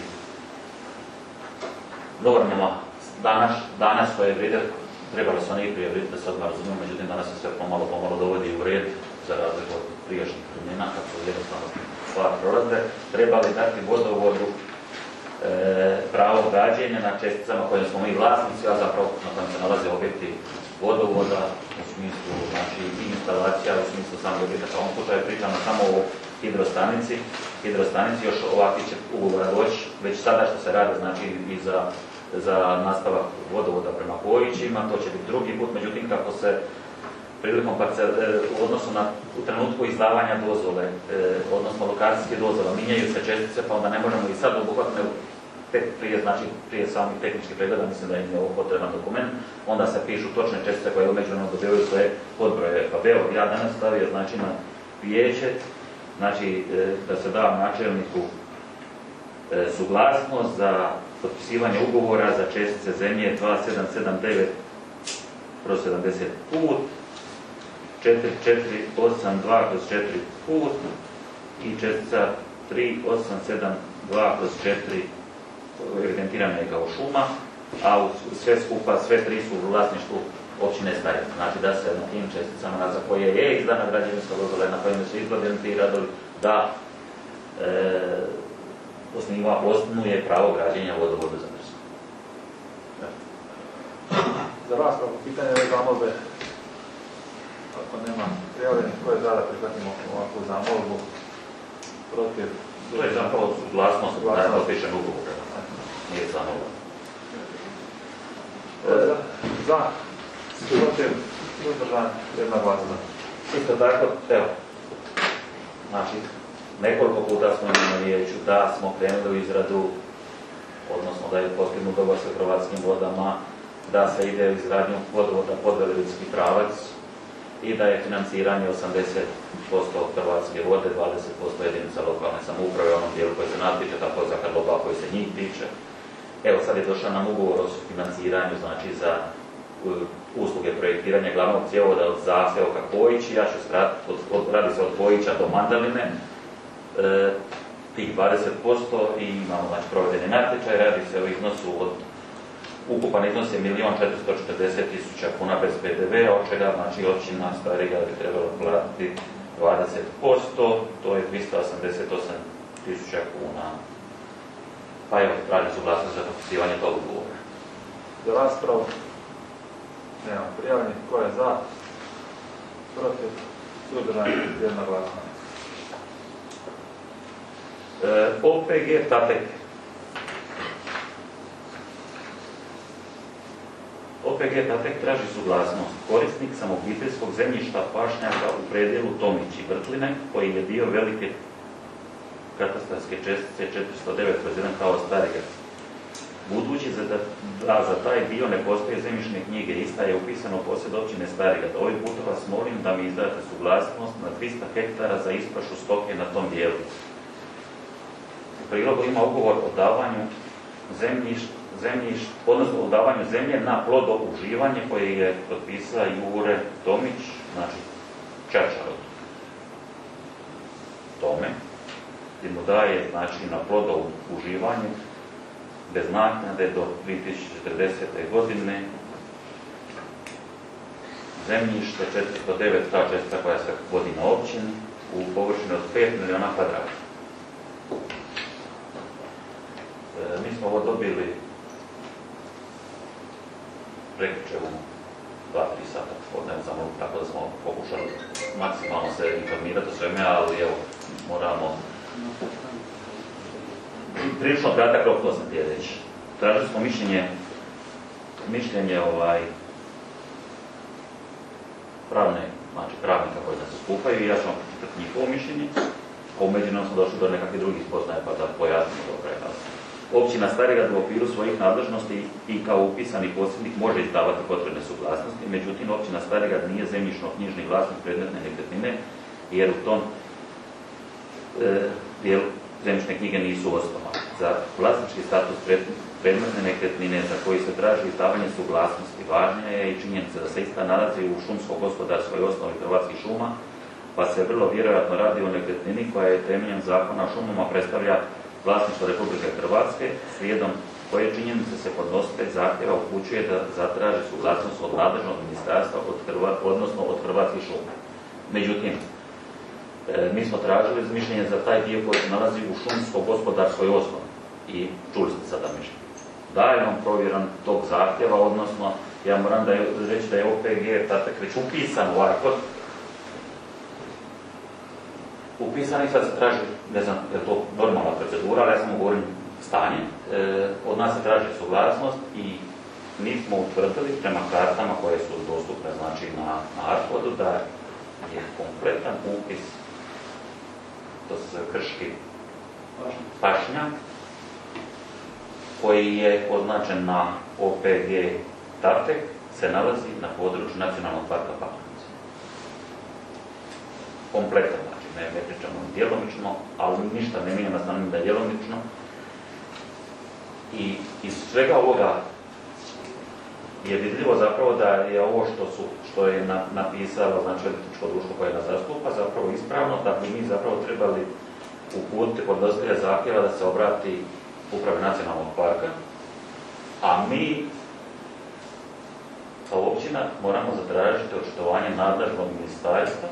normama danas, danas koje vride, trebali su oni i prije vride, da se odmah razumijemo, međutim danas se sve pomalo, pomalo dovodi u red, za razliku od prijašnjih vremena, kako jednostavno stvar prolaze, trebali dati vodovodu e, pravo građenja na česticama koje smo mi vlasnici, a zapravo na kojem se nalaze objekti vodovoda, u smislu, znači, instalacija, u smislu samog objekata. U ovom slučaju pričamo samo o hidrostanici. Hidrostanici još ovakvi će ugovora doći, već sada što se radi, znači, i za, za nastavak vodovoda prema Kojićima, to će biti drugi put, međutim, kako se prilikom parcel, u odnosu na u trenutku izdavanja dozvole, odnosno lokacijske dozvole, mijenjaju se čestice, pa onda ne možemo i sad obuhvatno prije, znači, prije samih tehničkih pregleda, mislim da im je ovo potreban dokument, onda se pišu točne čestice koje umeđuvremeno dobivaju svoje podbroje. Pa evo, ja danas stavio znači na vijeće, znači da se da načelniku e, suglasnost za potpisivanje ugovora za čestice zemlje dva sedam sedam devet kroz sedamdeset put, četiri četiri osam dva kroz četiri put i čestica tri osam sedam dva kroz četiri evidentirana je kao šuma, a sve skupa, sve tri su u vlasništvu općine Starica. Znači da se na tim česticama za koje je izdana građevinska dozvola, na kojima su izgledani ti radovi, da e, osniva, osnuje pravo građenja vodovoda za Mrsko. Za vas, ako pitanje ove zamolbe, ako nema prijavljenih, ko je za da prihvatimo ovakvu zamolbu protiv? To je zapravo suglasnost da je potpišen ugovor. Nije zamolba. Za, za, protiv, uzdržan, jedna glasna. Isto tako, evo, znači, nekoliko puta smo imali na vijeću da smo krenuli u izradu, odnosno da je postignut dogovor sa Hrvatskim vodama, da se ide u izgradnju vodovoda pod Velebitski pravac i da je financiranje osamdeset posto Hrvatske vode, dvadeset posto jedinica lokalne samouprave u onom dijelu koji se natpiče, tako za Karloba koji se njih tiče. Evo sad je došao nam ugovor o financiranju, znači za uh, usluge projektiranja glavnog cjevovoda od zaseoka Kojići, ja ću skratiti, od, od, radi se od Kojića do Mandaline, e, tih dvadeset posto i imamo znači provedeni natječaj, radi se o iznosu od, ukupan iznos je milijun četiristo četrdeset tisuća kuna bez P D V, od čega znači općina Stariga bi trebala platiti dvadeset posto, to je dvjesto osamdeset osam tisuća kuna. Pa evo, tražim suglasnost za potpisivanje tog ugovora. Za raspravu nema prijavljenih, ko je za, protiv, suzdržan, jednoglasno. E, O P G Tatek. O P G Tatek traži suglasnost. Korisnik samoobiteljskog zemljišta pašnjaka u predjelu Tomić i Vrtline, koji je dio velike katastarske čestice četiristo devet kroz jedan kao Starigrad. Budući da, da za taj dio ne postoje zemljišne knjige, ista je upisano u posjed općine Starigrad. Ovim putem vas molim da mi izdate suglasnost na tristo hektara za ispašu stoke na tom dijelu. U prilogu ima ugovor o davanju zemljišta, zemljiš, odnosno o davanju zemlje na plodo uživanje koje je potpisao Jure Tomić, znači Čačar od tome, gdje mu daje znači, na plodo uživanje bez naknade do dvije tisuće četrdesete. godine zemljište četiristo devet, ta čestica koja se vodi na općini, u površini od pet milijuna kvadrata. E, mi smo ovo dobili prekjučer u dva tri sata popodne, samo tako da smo pokušali maksimalno se informirati o sveme, ali evo, moramo prilično kratak rok, to sam ti reći. Tražili smo mišljenje, mišljenje ovaj, pravne, znači pravnika koji nas zastupaju i ja ću vam pitati njihovo mišljenje. A umeđunom smo došli do nekakvih drugih spoznaja pa da pojasnimo do kraja. Općina Starigrad u okviru svojih nadležnosti i kao upisani posjednik može izdavati potrebne suglasnosti, međutim općina Starigrad nije zemljišno-knjižni vlasnik predmetne nekretnine jer u tom e, dijelu zemljišne knjige nisu osnovane. Za vlasnički status predmetne nekretnine za koji se traži izdavanje suglasnosti važnija je i činjenica da se ista nalazi u šumsko-gospodarskoj osnovi Hrvatskih šuma, pa se vrlo vjerojatno radi o nekretnini koja je temeljem zakona o šumama predstavlja vlasništvo Republike Hrvatske, slijedom koje činjenice se podnositelj zahtjeva upućuje da zatraži suglasnost od nadležnog ministarstva, od Hrva, odnosno od Hrvatskih šuma. Međutim, e, mi smo tražili mišljenje za taj dio koji se nalazi u šumsko-gospodarskoj osnovi i čuli ste sada mišljenje. Da je on provjeran tog zahtjeva, odnosno ja moram da je, reći da je O P G Tatek već upisan u ARKOD, upisani, sad se traži, ne znam, je to normalna procedura, ali ja samo govorim stanje. E, od nas se traži suglasnost i mi smo utvrdili prema kartama koje su dostupne znači na, na Arkodu da je kompletan upis, to se krški pašnjak, koji je označen na O P G Tafek, se nalazi na području Nacionalnog parka Pakrac. Kompletan, znači ne, ne pričamo djelomično, ali ništa ne mijenja na stranu da je djelomično. I iz svega ovoga je vidljivo zapravo da je ovo što, su, što je na, napisalo znači odvjetničko društvo koje nas zastupa zapravo ispravno, da bi mi zapravo trebali uputiti podnositelja zahtjeva da se obrati upravi nacionalnog parka, a mi kao općina moramo zatražiti očitovanje nadležnog ministarstva.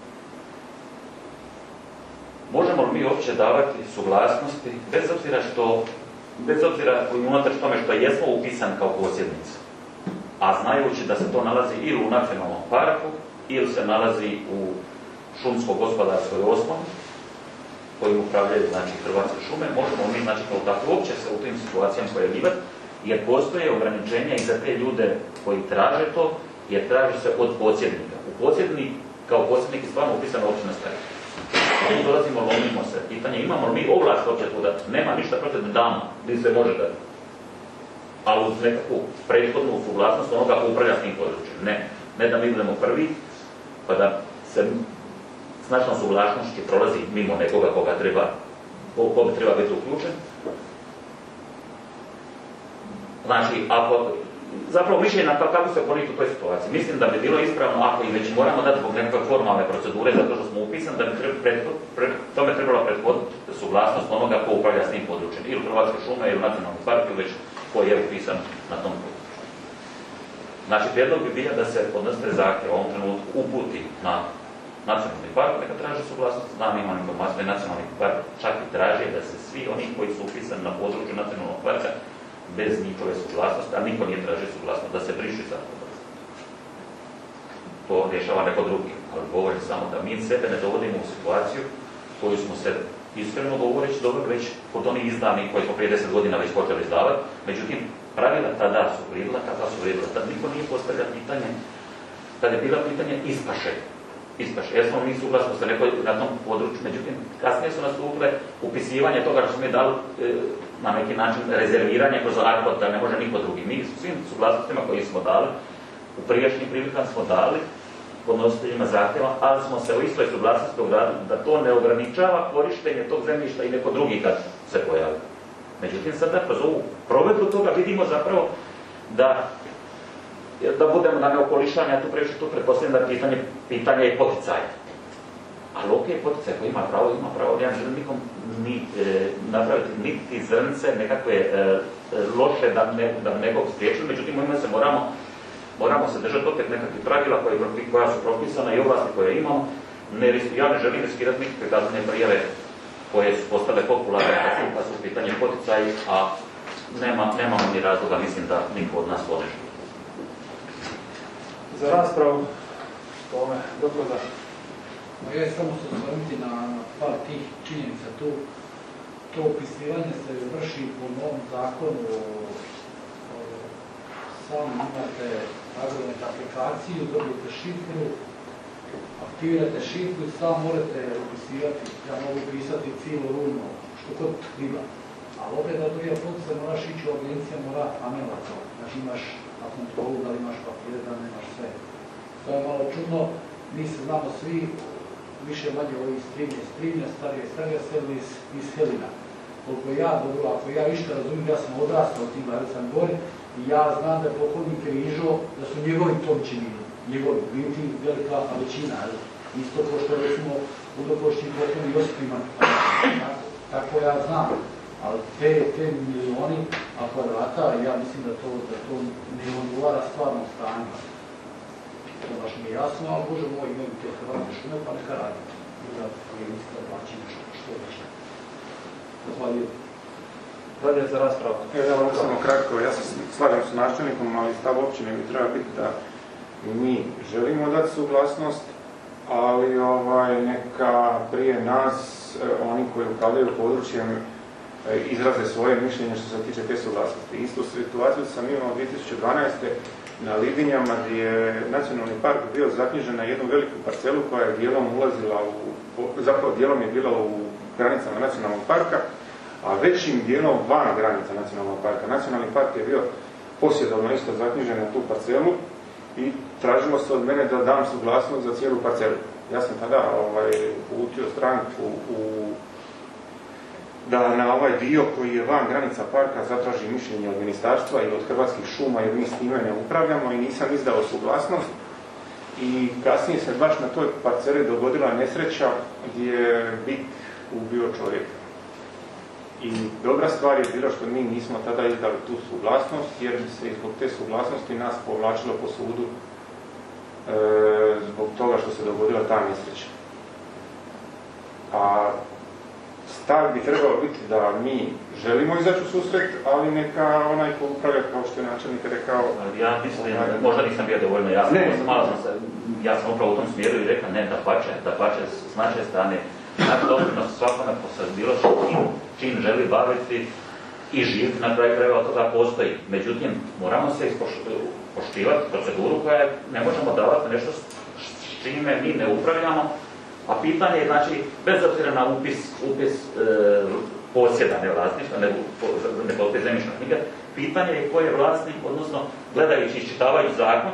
Možemo li mi uopće davati suglasnosti bez obzira što, bez obzira unatoč tome što jesmo upisani kao posjednici, a znajući da se to nalazi ili u nacionalnom parku ili se nalazi u šumsko-gospodarskoj osnovi koji upravljaju znači Hrvatske šume, možemo mi znači kao tako uopće se u tim situacijama pojavljivati, jer postoje ograničenja i za te ljude koji traže to, jer traži se od posjednika. U posjednik, kao posjednik je stvarno upisana općina Starić. Mi dolazimo, lomimo se. Pitanje, imamo li mi ovlast uopće tu dati? Nema ništa protiv da damo, gdje se može dati. Ali uz nekakvu prethodnu suglasnost onoga ko upravlja s tim područjem. Ne, ne da mi budemo prvi, pa da se s našom suglasnošću prolazi mimo nekoga koga treba, ko, ko bi treba biti uključen. Znači, ako, zapravo mišljenje na kako se poniti u toj situaciji. Mislim da bi bilo ispravno, ako i već moramo dati zbog nekakve formalne procedure, zato što smo upisani, da bi treba, pred, pred, tome trebalo prethoditi suglasnost onoga ko upravlja s tim područjem. Ili Hrvatske šume, ili Nacionalni park, ili već koji je upisan na tom području. Znači, prijedlog bi bio da se podnositelj zahtjeva u ovom trenutku uputi na Nacionalni park, neka traži suglasnost, znam imam informaciju da je Nacionalni park čak i traži da se svi oni koji su upisani na području Nacionalnog parka bez njihove suglasnosti, a niko nije tražio suglasnost da se brišu iz zakona. To rješava neko drugi, ali govorim samo da mi sebe ne dovodimo u situaciju koju smo se iskreno govoreći dobro već kod onih izdani koji smo prije deset godina već počeli izdavati, međutim pravila tada su vrijedila, kada su vrijedila, tad niko nije postavljao pitanje, kad je bila pitanje ispaše. Ispaše, jer smo mi suglasno sa nekoj na tom području, međutim kasnije su nastupile upisivanje toga što smo mi dali e, na neki način rezerviranje kroz Arkod da ne može niko drugi. Mi s svim suglasnostima koji smo dali, u prijašnjim prilikama smo dali podnositeljima zahtjeva, ali smo se u istoj suglasnosti ogradili da to ne ograničava korištenje tog zemljišta i neko drugi kad se pojavi. Međutim, sada kroz ovu provedbu toga vidimo zapravo da da budemo na neokolišanje, a tu previše tu pretpostavljam da pitanje, pitanje je poticaja. Ali ok, poticaj koji ima pravo, ima pravo, ja ne želim nikom ni, e, napraviti niti zrnce nekakve e, loše da, ne, da nekog spriječili, međutim mi se moramo, moramo se držati opet nekakvih pravila koje, koja su propisana i ovlasti koje imamo. Ne, ja ne želim riskirati nikakve kaznene prijave koje su postale popularne kad su u pitanje poticaji, a nema, nemamo ni razloga, mislim da niko od nas to ne želi. Za raspravu, tome, doktora. Ja je samo se osvrnuti na, na par tih činjenica. Tu, to upisivanje se vrši po novom zakonu o, o sami imate nagodnet aplikaciju, dobijete šifru, aktivirate šifru i sam morate upisivati. Ja mogu upisati cijelo runo, što kod ima. Ali opet da dobija poticaj moraš ići u agencija, mora anela to. Znači imaš na kontrolu da li imaš papire, da nemaš sve. To je malo čudno, mi se znamo svi, više manje ovi strivnje, strivnje, starije, starije seli iz, iz Helina. Koliko ja dobro, ako ja išta razumijem, ja sam odrastao od tim Varicam Gori i ja znam da je pokojnik Križo, da su njegovi tom činili, njegovi, biti velika većina, ali isto ko što recimo u Dokošći pokojni Josip ima, tako, tako ja znam. Ali te, te milioni kvadrata, ja mislim da to, da to ne odgovara stvarnom stanju. To baš mi je jasno, ali Bože moj, imaju te Hrvatske šume, pa neka radi. I da je mislila plaći nešto, što već. Zahvaljujem. Dalje za raspravu. Evo, ja vam samo kratko, ja se slažem s načelnikom, ali stav općine mi treba biti da mi želimo dati suglasnost, ali ovaj, neka prije nas, oni koji upravljaju područjem, izraze svoje mišljenje što se tiče te suglasnosti. Istu situaciju sam imao dvije tisuće dvanaeste. na Lidinjama gdje je nacionalni park bio zaknjižen na jednu veliku parcelu koja je dijelom ulazila u, zapravo dijelom je bila u granicama nacionalnog parka, a većim dijelom van granica nacionalnog parka. Nacionalni park je bio posjedovno isto zaknjižen na tu parcelu i tražilo se od mene da dam suglasnost za cijelu parcelu. Ja sam tada ovaj, uputio stranku u da na ovaj dio koji je van granica parka zatraži mišljenje od ministarstva i od Hrvatskih šuma jer mi s time ne upravljamo i nisam izdao suglasnost. I kasnije se baš na toj parceli dogodila nesreća gdje je bik ubio čovjeka. I dobra stvar je bilo što mi nismo tada izdali tu suglasnost jer bi se zbog te suglasnosti nas povlačilo po sudu e, zbog toga što se dogodila ta nesreća. A stav bi trebalo biti da mi želimo izaći u susret, ali neka onaj ko upravlja, kao što je načelnik rekao... Ja mislim, možda nisam bio dovoljno jasan, ne, malo sam se, ja sam upravo u tom smjeru i rekao, ne, da pače, da pače s naše strane, znači doprinos svakome po bilo čim, čim želi baviti i živjeti, na kraju krajeva od toga postoji. Međutim, moramo se poštivati proceduru koja ne možemo davati nešto s čime mi ne upravljamo. A pitanje je, znači, bez obzira na upis, upis e, posjeda, ne vlasništva, nego ne upis zemljišna knjiga, pitanje je ko je vlasnik, odnosno gledajući, iščitavajući zakon,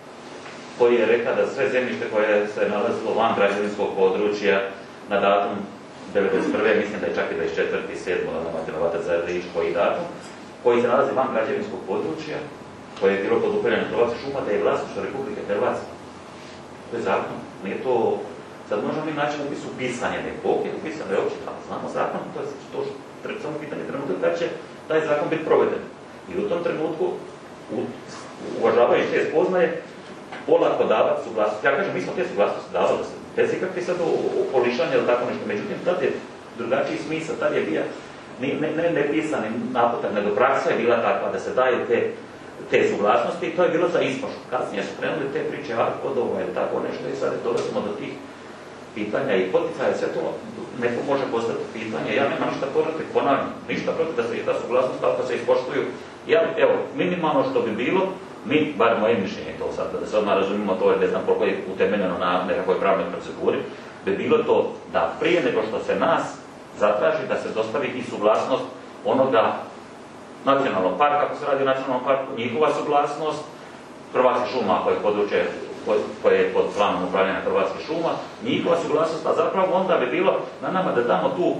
koji je rekao da sve zemljište koje se nalazilo van građevinskog područja na datum devedeset prve. mislim da je čak i dvadeset četvrti sedmi da nemate novatac za riječ koji datum, koji se nalazi van građevinskog područja, koje je bilo pod upravljanjem Hrvatskih šuma, da je vlasništvo Republike Hrvatske. To je zakon, nije to... Sad možemo mi naći upis upisanje nekog, je upisano je opće, ali znamo zakon, to je to što samo pitanje trenutka kad će taj zakon biti proveden. I u tom trenutku, u, uvažavajući te spoznaje, polako davati suglasnost. Ja kažem, mi smo te suglasnosti davali, bez ikakve sad polišanja ili tako nešto. Međutim, tad je drugačiji smisao, tad je bio ne, ne, ne, ne pisani naputak, nego praksa je bila takva da se daje te, te suglasnosti i to je bilo za ispoštu. Kasnije su krenuli te priče, ali kodova ili tako nešto i sad je dolazimo do tih pitanja i poticaje, sve to neko može postati pitanje. Ja nemam ništa protiv, ponavljam, ništa protiv da se i ta suglasnost, ako se ispoštuju. Ja, evo, minimalno što bi bilo, mi, bar moje mišljenje to sad, da se odmah razumimo, to je ne znam koliko je utemeljeno na nekakvoj pravnoj proceduri, bi bilo to da prije nego što se nas zatraži da se dostavi i suglasnost onoga nacionalnog parka, ako se radi o nacionalnom parku, njihova suglasnost, Hrvatskih šuma, ako je područje koje je pod planom upravljanja Hrvatskih šuma, njihova suglasnost, a zapravo onda bi bilo na nama da damo tu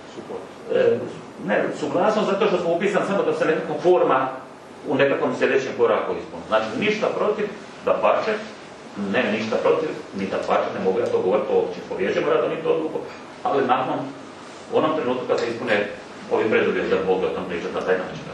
e, ne, suglasnost zato što smo upisani samo da se nekakva forma u nekakvom sljedećem koraku ispuniti. Znači, ništa protiv, da pače, ne ništa protiv, ni da pače, ne mogu ja to govoriti o općim povjeđemo rado ni to odluku, ali nakon, u onom trenutku kad se ispune ovi preduvjeti da mogu o tom pričati na taj način.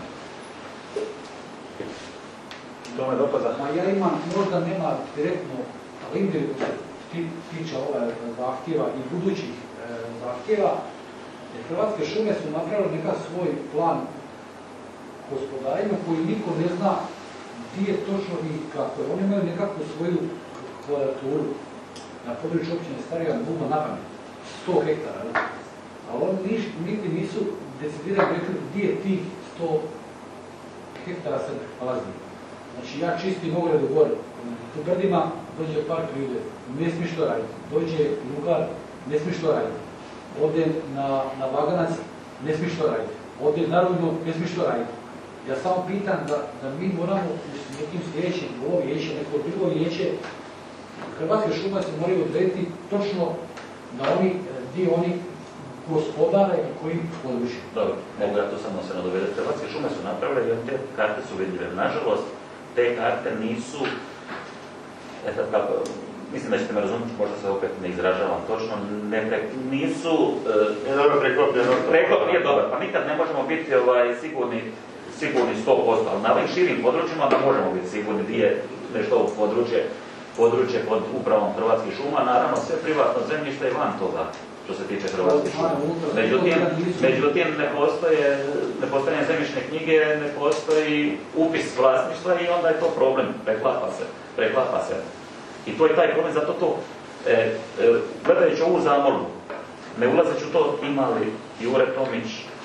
Tome dopada. Ma ja imam, možda nema direktno, ali indirektno tiče ovaj zahtjeva i budućih e, zahtjeva. Hrvatske šume su napravili nekak svoj plan gospodarenja koji niko ne zna gdje je točno i kako je. Oni imaju nekakvu svoju kvadraturu na području općine Starija Buba na pamet, sto hektara. Ali oni niti nisu decidirali rekli gdje je tih sto hektara se nalazi. Znači ja čisti mogu redu gore, u Brdima dođe park ljude, ne smiješ to raditi, dođe lugar, ne smiješ to raditi, ode na, na Vaganac, ne smiješ to raditi, ode na Rudno, ne smiješ to raditi. Ja samo pitam da, da mi moramo s nekim sljedećim, ovo vijeće, neko drugo vijeće, Hrvatske šume se moraju odrediti točno na oni, gdje oni gospodare i kojim području. Dobro, mogu ja to samo se nadovedati. Hrvatske šume su napravile i te karte su vidljive. Nažalost, te karte nisu, eto kako, mislim da ćete me razumjeti, možda se opet ne izražavam točno, ne pre, nisu... Je dobro preklopljeno. Preklop je dobro, pa nikad ne možemo biti ovaj, sigurni, sigurni sto posto, ali na ovim širim područjima da možemo biti sigurni gdje je nešto u područje, područje pod upravom Hrvatskih šuma, naravno sve privatno zemljište je van toga što se tiče Hrvatskih šuma. Međutim, međutim ne postoje, ne postoje zemljišne knjige, ne postoji upis vlasništva i onda je to problem, preklapa se, preklapa se. I to je taj problem, zato to, e, e, gledajući ovu zamolbu, ne ulazeći u to imali Jure Tomić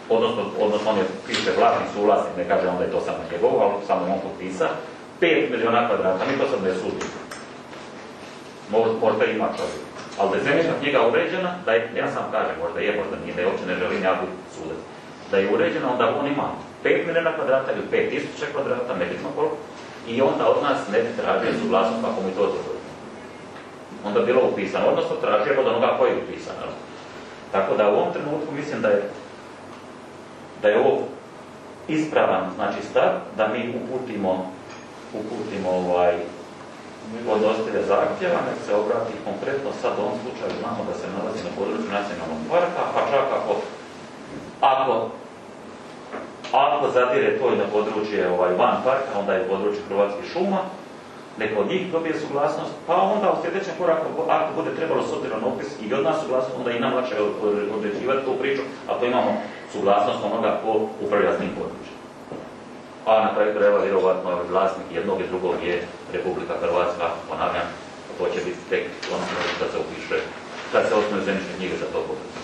odnosno, odnosno on je piše vlasnik, suvlasnik, ne kaže onda je to samo njegovo, ali samo on potpisa, pet milijuna kvadrata, mi to sad ne sudimo. Možda ima čovjek. Ali da je zemljišna knjiga uređena, da je, ja sam kažem, možda je, možda nije, da je uopće ne želim ja biti sudac. Da je uređena, onda on ima pet milijuna kvadrata ili pet tisuća kvadrata, nebitno koliko, i onda od nas ne bi tražio suglasnost kako mi to dozvolimo. Onda bi bilo upisano, odnosno tražio od onoga koji je upisan. Tako da u ovom trenutku mislim da je da je ovo ispravan, znači stav, da mi uputimo uputimo ovaj podnositelja zahtjeva, nek se obrati konkretno sad u ovom slučaju znamo da se nalazi na području nacionalnog parka, pa čak ako ako ako zadire to i na područje ovaj, van parka, onda je područje Hrvatskih šuma, neko od njih dobije suglasnost, pa onda u sljedećem koraku, ako bude trebalo s obzirom na upis i od nas suglasnost, onda i nam lakše određivati tu priču, ako imamo suglasnost onoga ko upravlja s tim područjem. A na kraju krajeva vjerovatno vlasnik jednog i drugog je Republika Hrvatska, ponavljam, to će biti tek ono kad se upiše, kad se osnuje zemljišne knjige za to područje.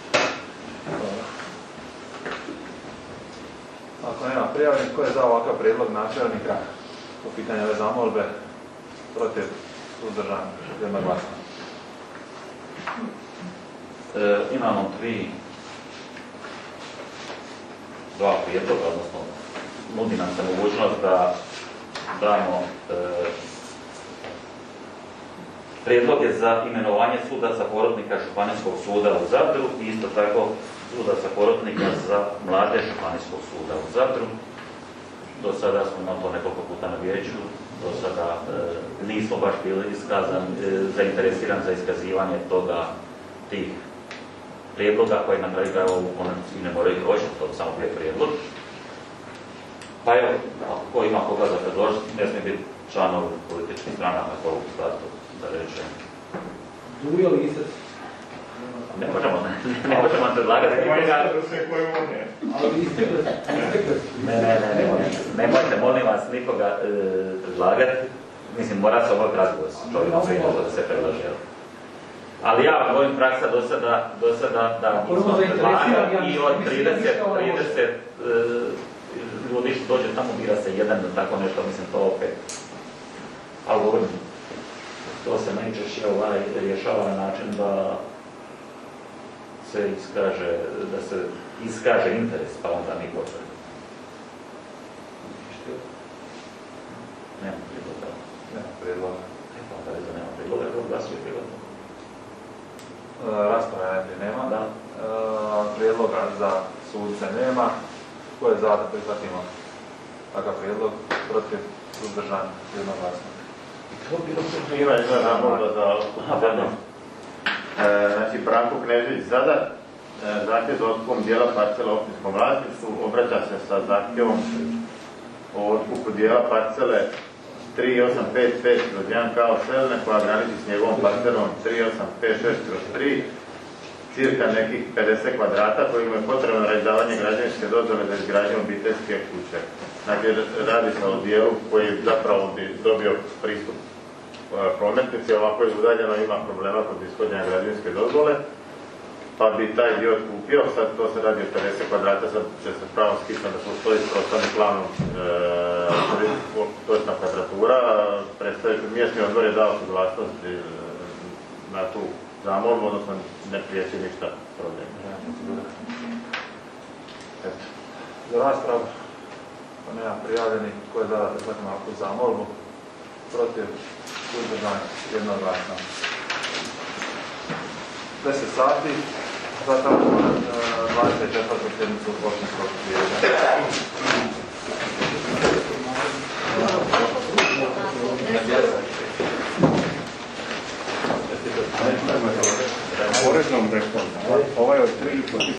Ako nema prijavljenih, ko je za ovakav prijedlog načelnika po pitanju ove zamolbe, protiv, suzdržan, jednoglasno? E, imamo tri, dva prijedloga, odnosno nudi nam se mogućnost da damo e, prijedloge za imenovanje sudaca porotnika Županijskog suda u Zadru i isto tako sudaca porotnika za mlade Županijskog suda u Zadru. Do sada smo imali to nekoliko puta na vijeću, do sada e, nismo baš bili iskazan, e, zainteresiran za iskazivanje toga, tih prijedloga koji na kraju krajeva u konačnici ne moraju proći, to je samo bio prijedlog. Pa evo, ako ima koga za predložiti, ne smije biti članovi političkih stranaka u ovom startu, da rečem. Dujo lisac. Ne možemo, ne, ne možemo predlagati nikoga. Ali istekle se. Ne, ne, ne, ne, nemojte, molim vas, nikoga e, predlagati. Mislim, mora se ovog razgovor s čovjekom sve da se predlaže. Ali ja vam ovim praksa do sada, do sada da nismo predlagali i od trideset, trideset e, ljudi što dođe tamo bira se jedan, tako nešto, mislim, to opet. Ali govorim, to se najčešće ovaj, rješava na način da se iskaže, da se iskaže interes, pa onda mi potvrdimo. Nema prijedloga. Nema prijedloga. E pa onda reći da nema prijedloga, jer glasuje prijedloga. Rasprave najprije nema. Da. E, prijedloga za sudce nema. Ko je za da prihvatimo takav prijedlog? Protiv, suzdržan, jednoglasno. Ima jedna zamolba za Pardon. E, znači, Branko Knežević Zadar, e, zahtjev za otkupom dijela parcela u općinskom vlasništvu, obraća se sa zahtjevom o otkupu dijela parcele tri osam pet pet kroz jedan kao Selne koja graniči s njegovom parcelom tri osam pet šest kroz tri, cirka nekih pedeset kvadrata kojima je potrebno za izdavanje građevinske dozvole za izgradnju obiteljske kuće. Znači, radi se o dijelu koji zapravo bi dobio pristup prometnici, ovako je udaljeno, ima problema kod ishođenja građevinske dozvole, pa bi taj dio otkupio, sad to se radi o pedeset kvadrata, sad će se pravo skisati da postoji s prostornim planom, e, točna kvadratura, predstaviti mjesni odbor je dao suglasnost e, na tu zamolbu, odnosno ne prijeći ništa problema. Eto. Za raspravu, pa nema prijavljenih, ko je za da prihvatimo ovakvu zamolbu? Protiv, suzdržan, jednoglasno. deset sati, zatvaramo dvadeset četvrtu sjednicu općinskog vijeća. Poreznom reformom. Ovaj od tri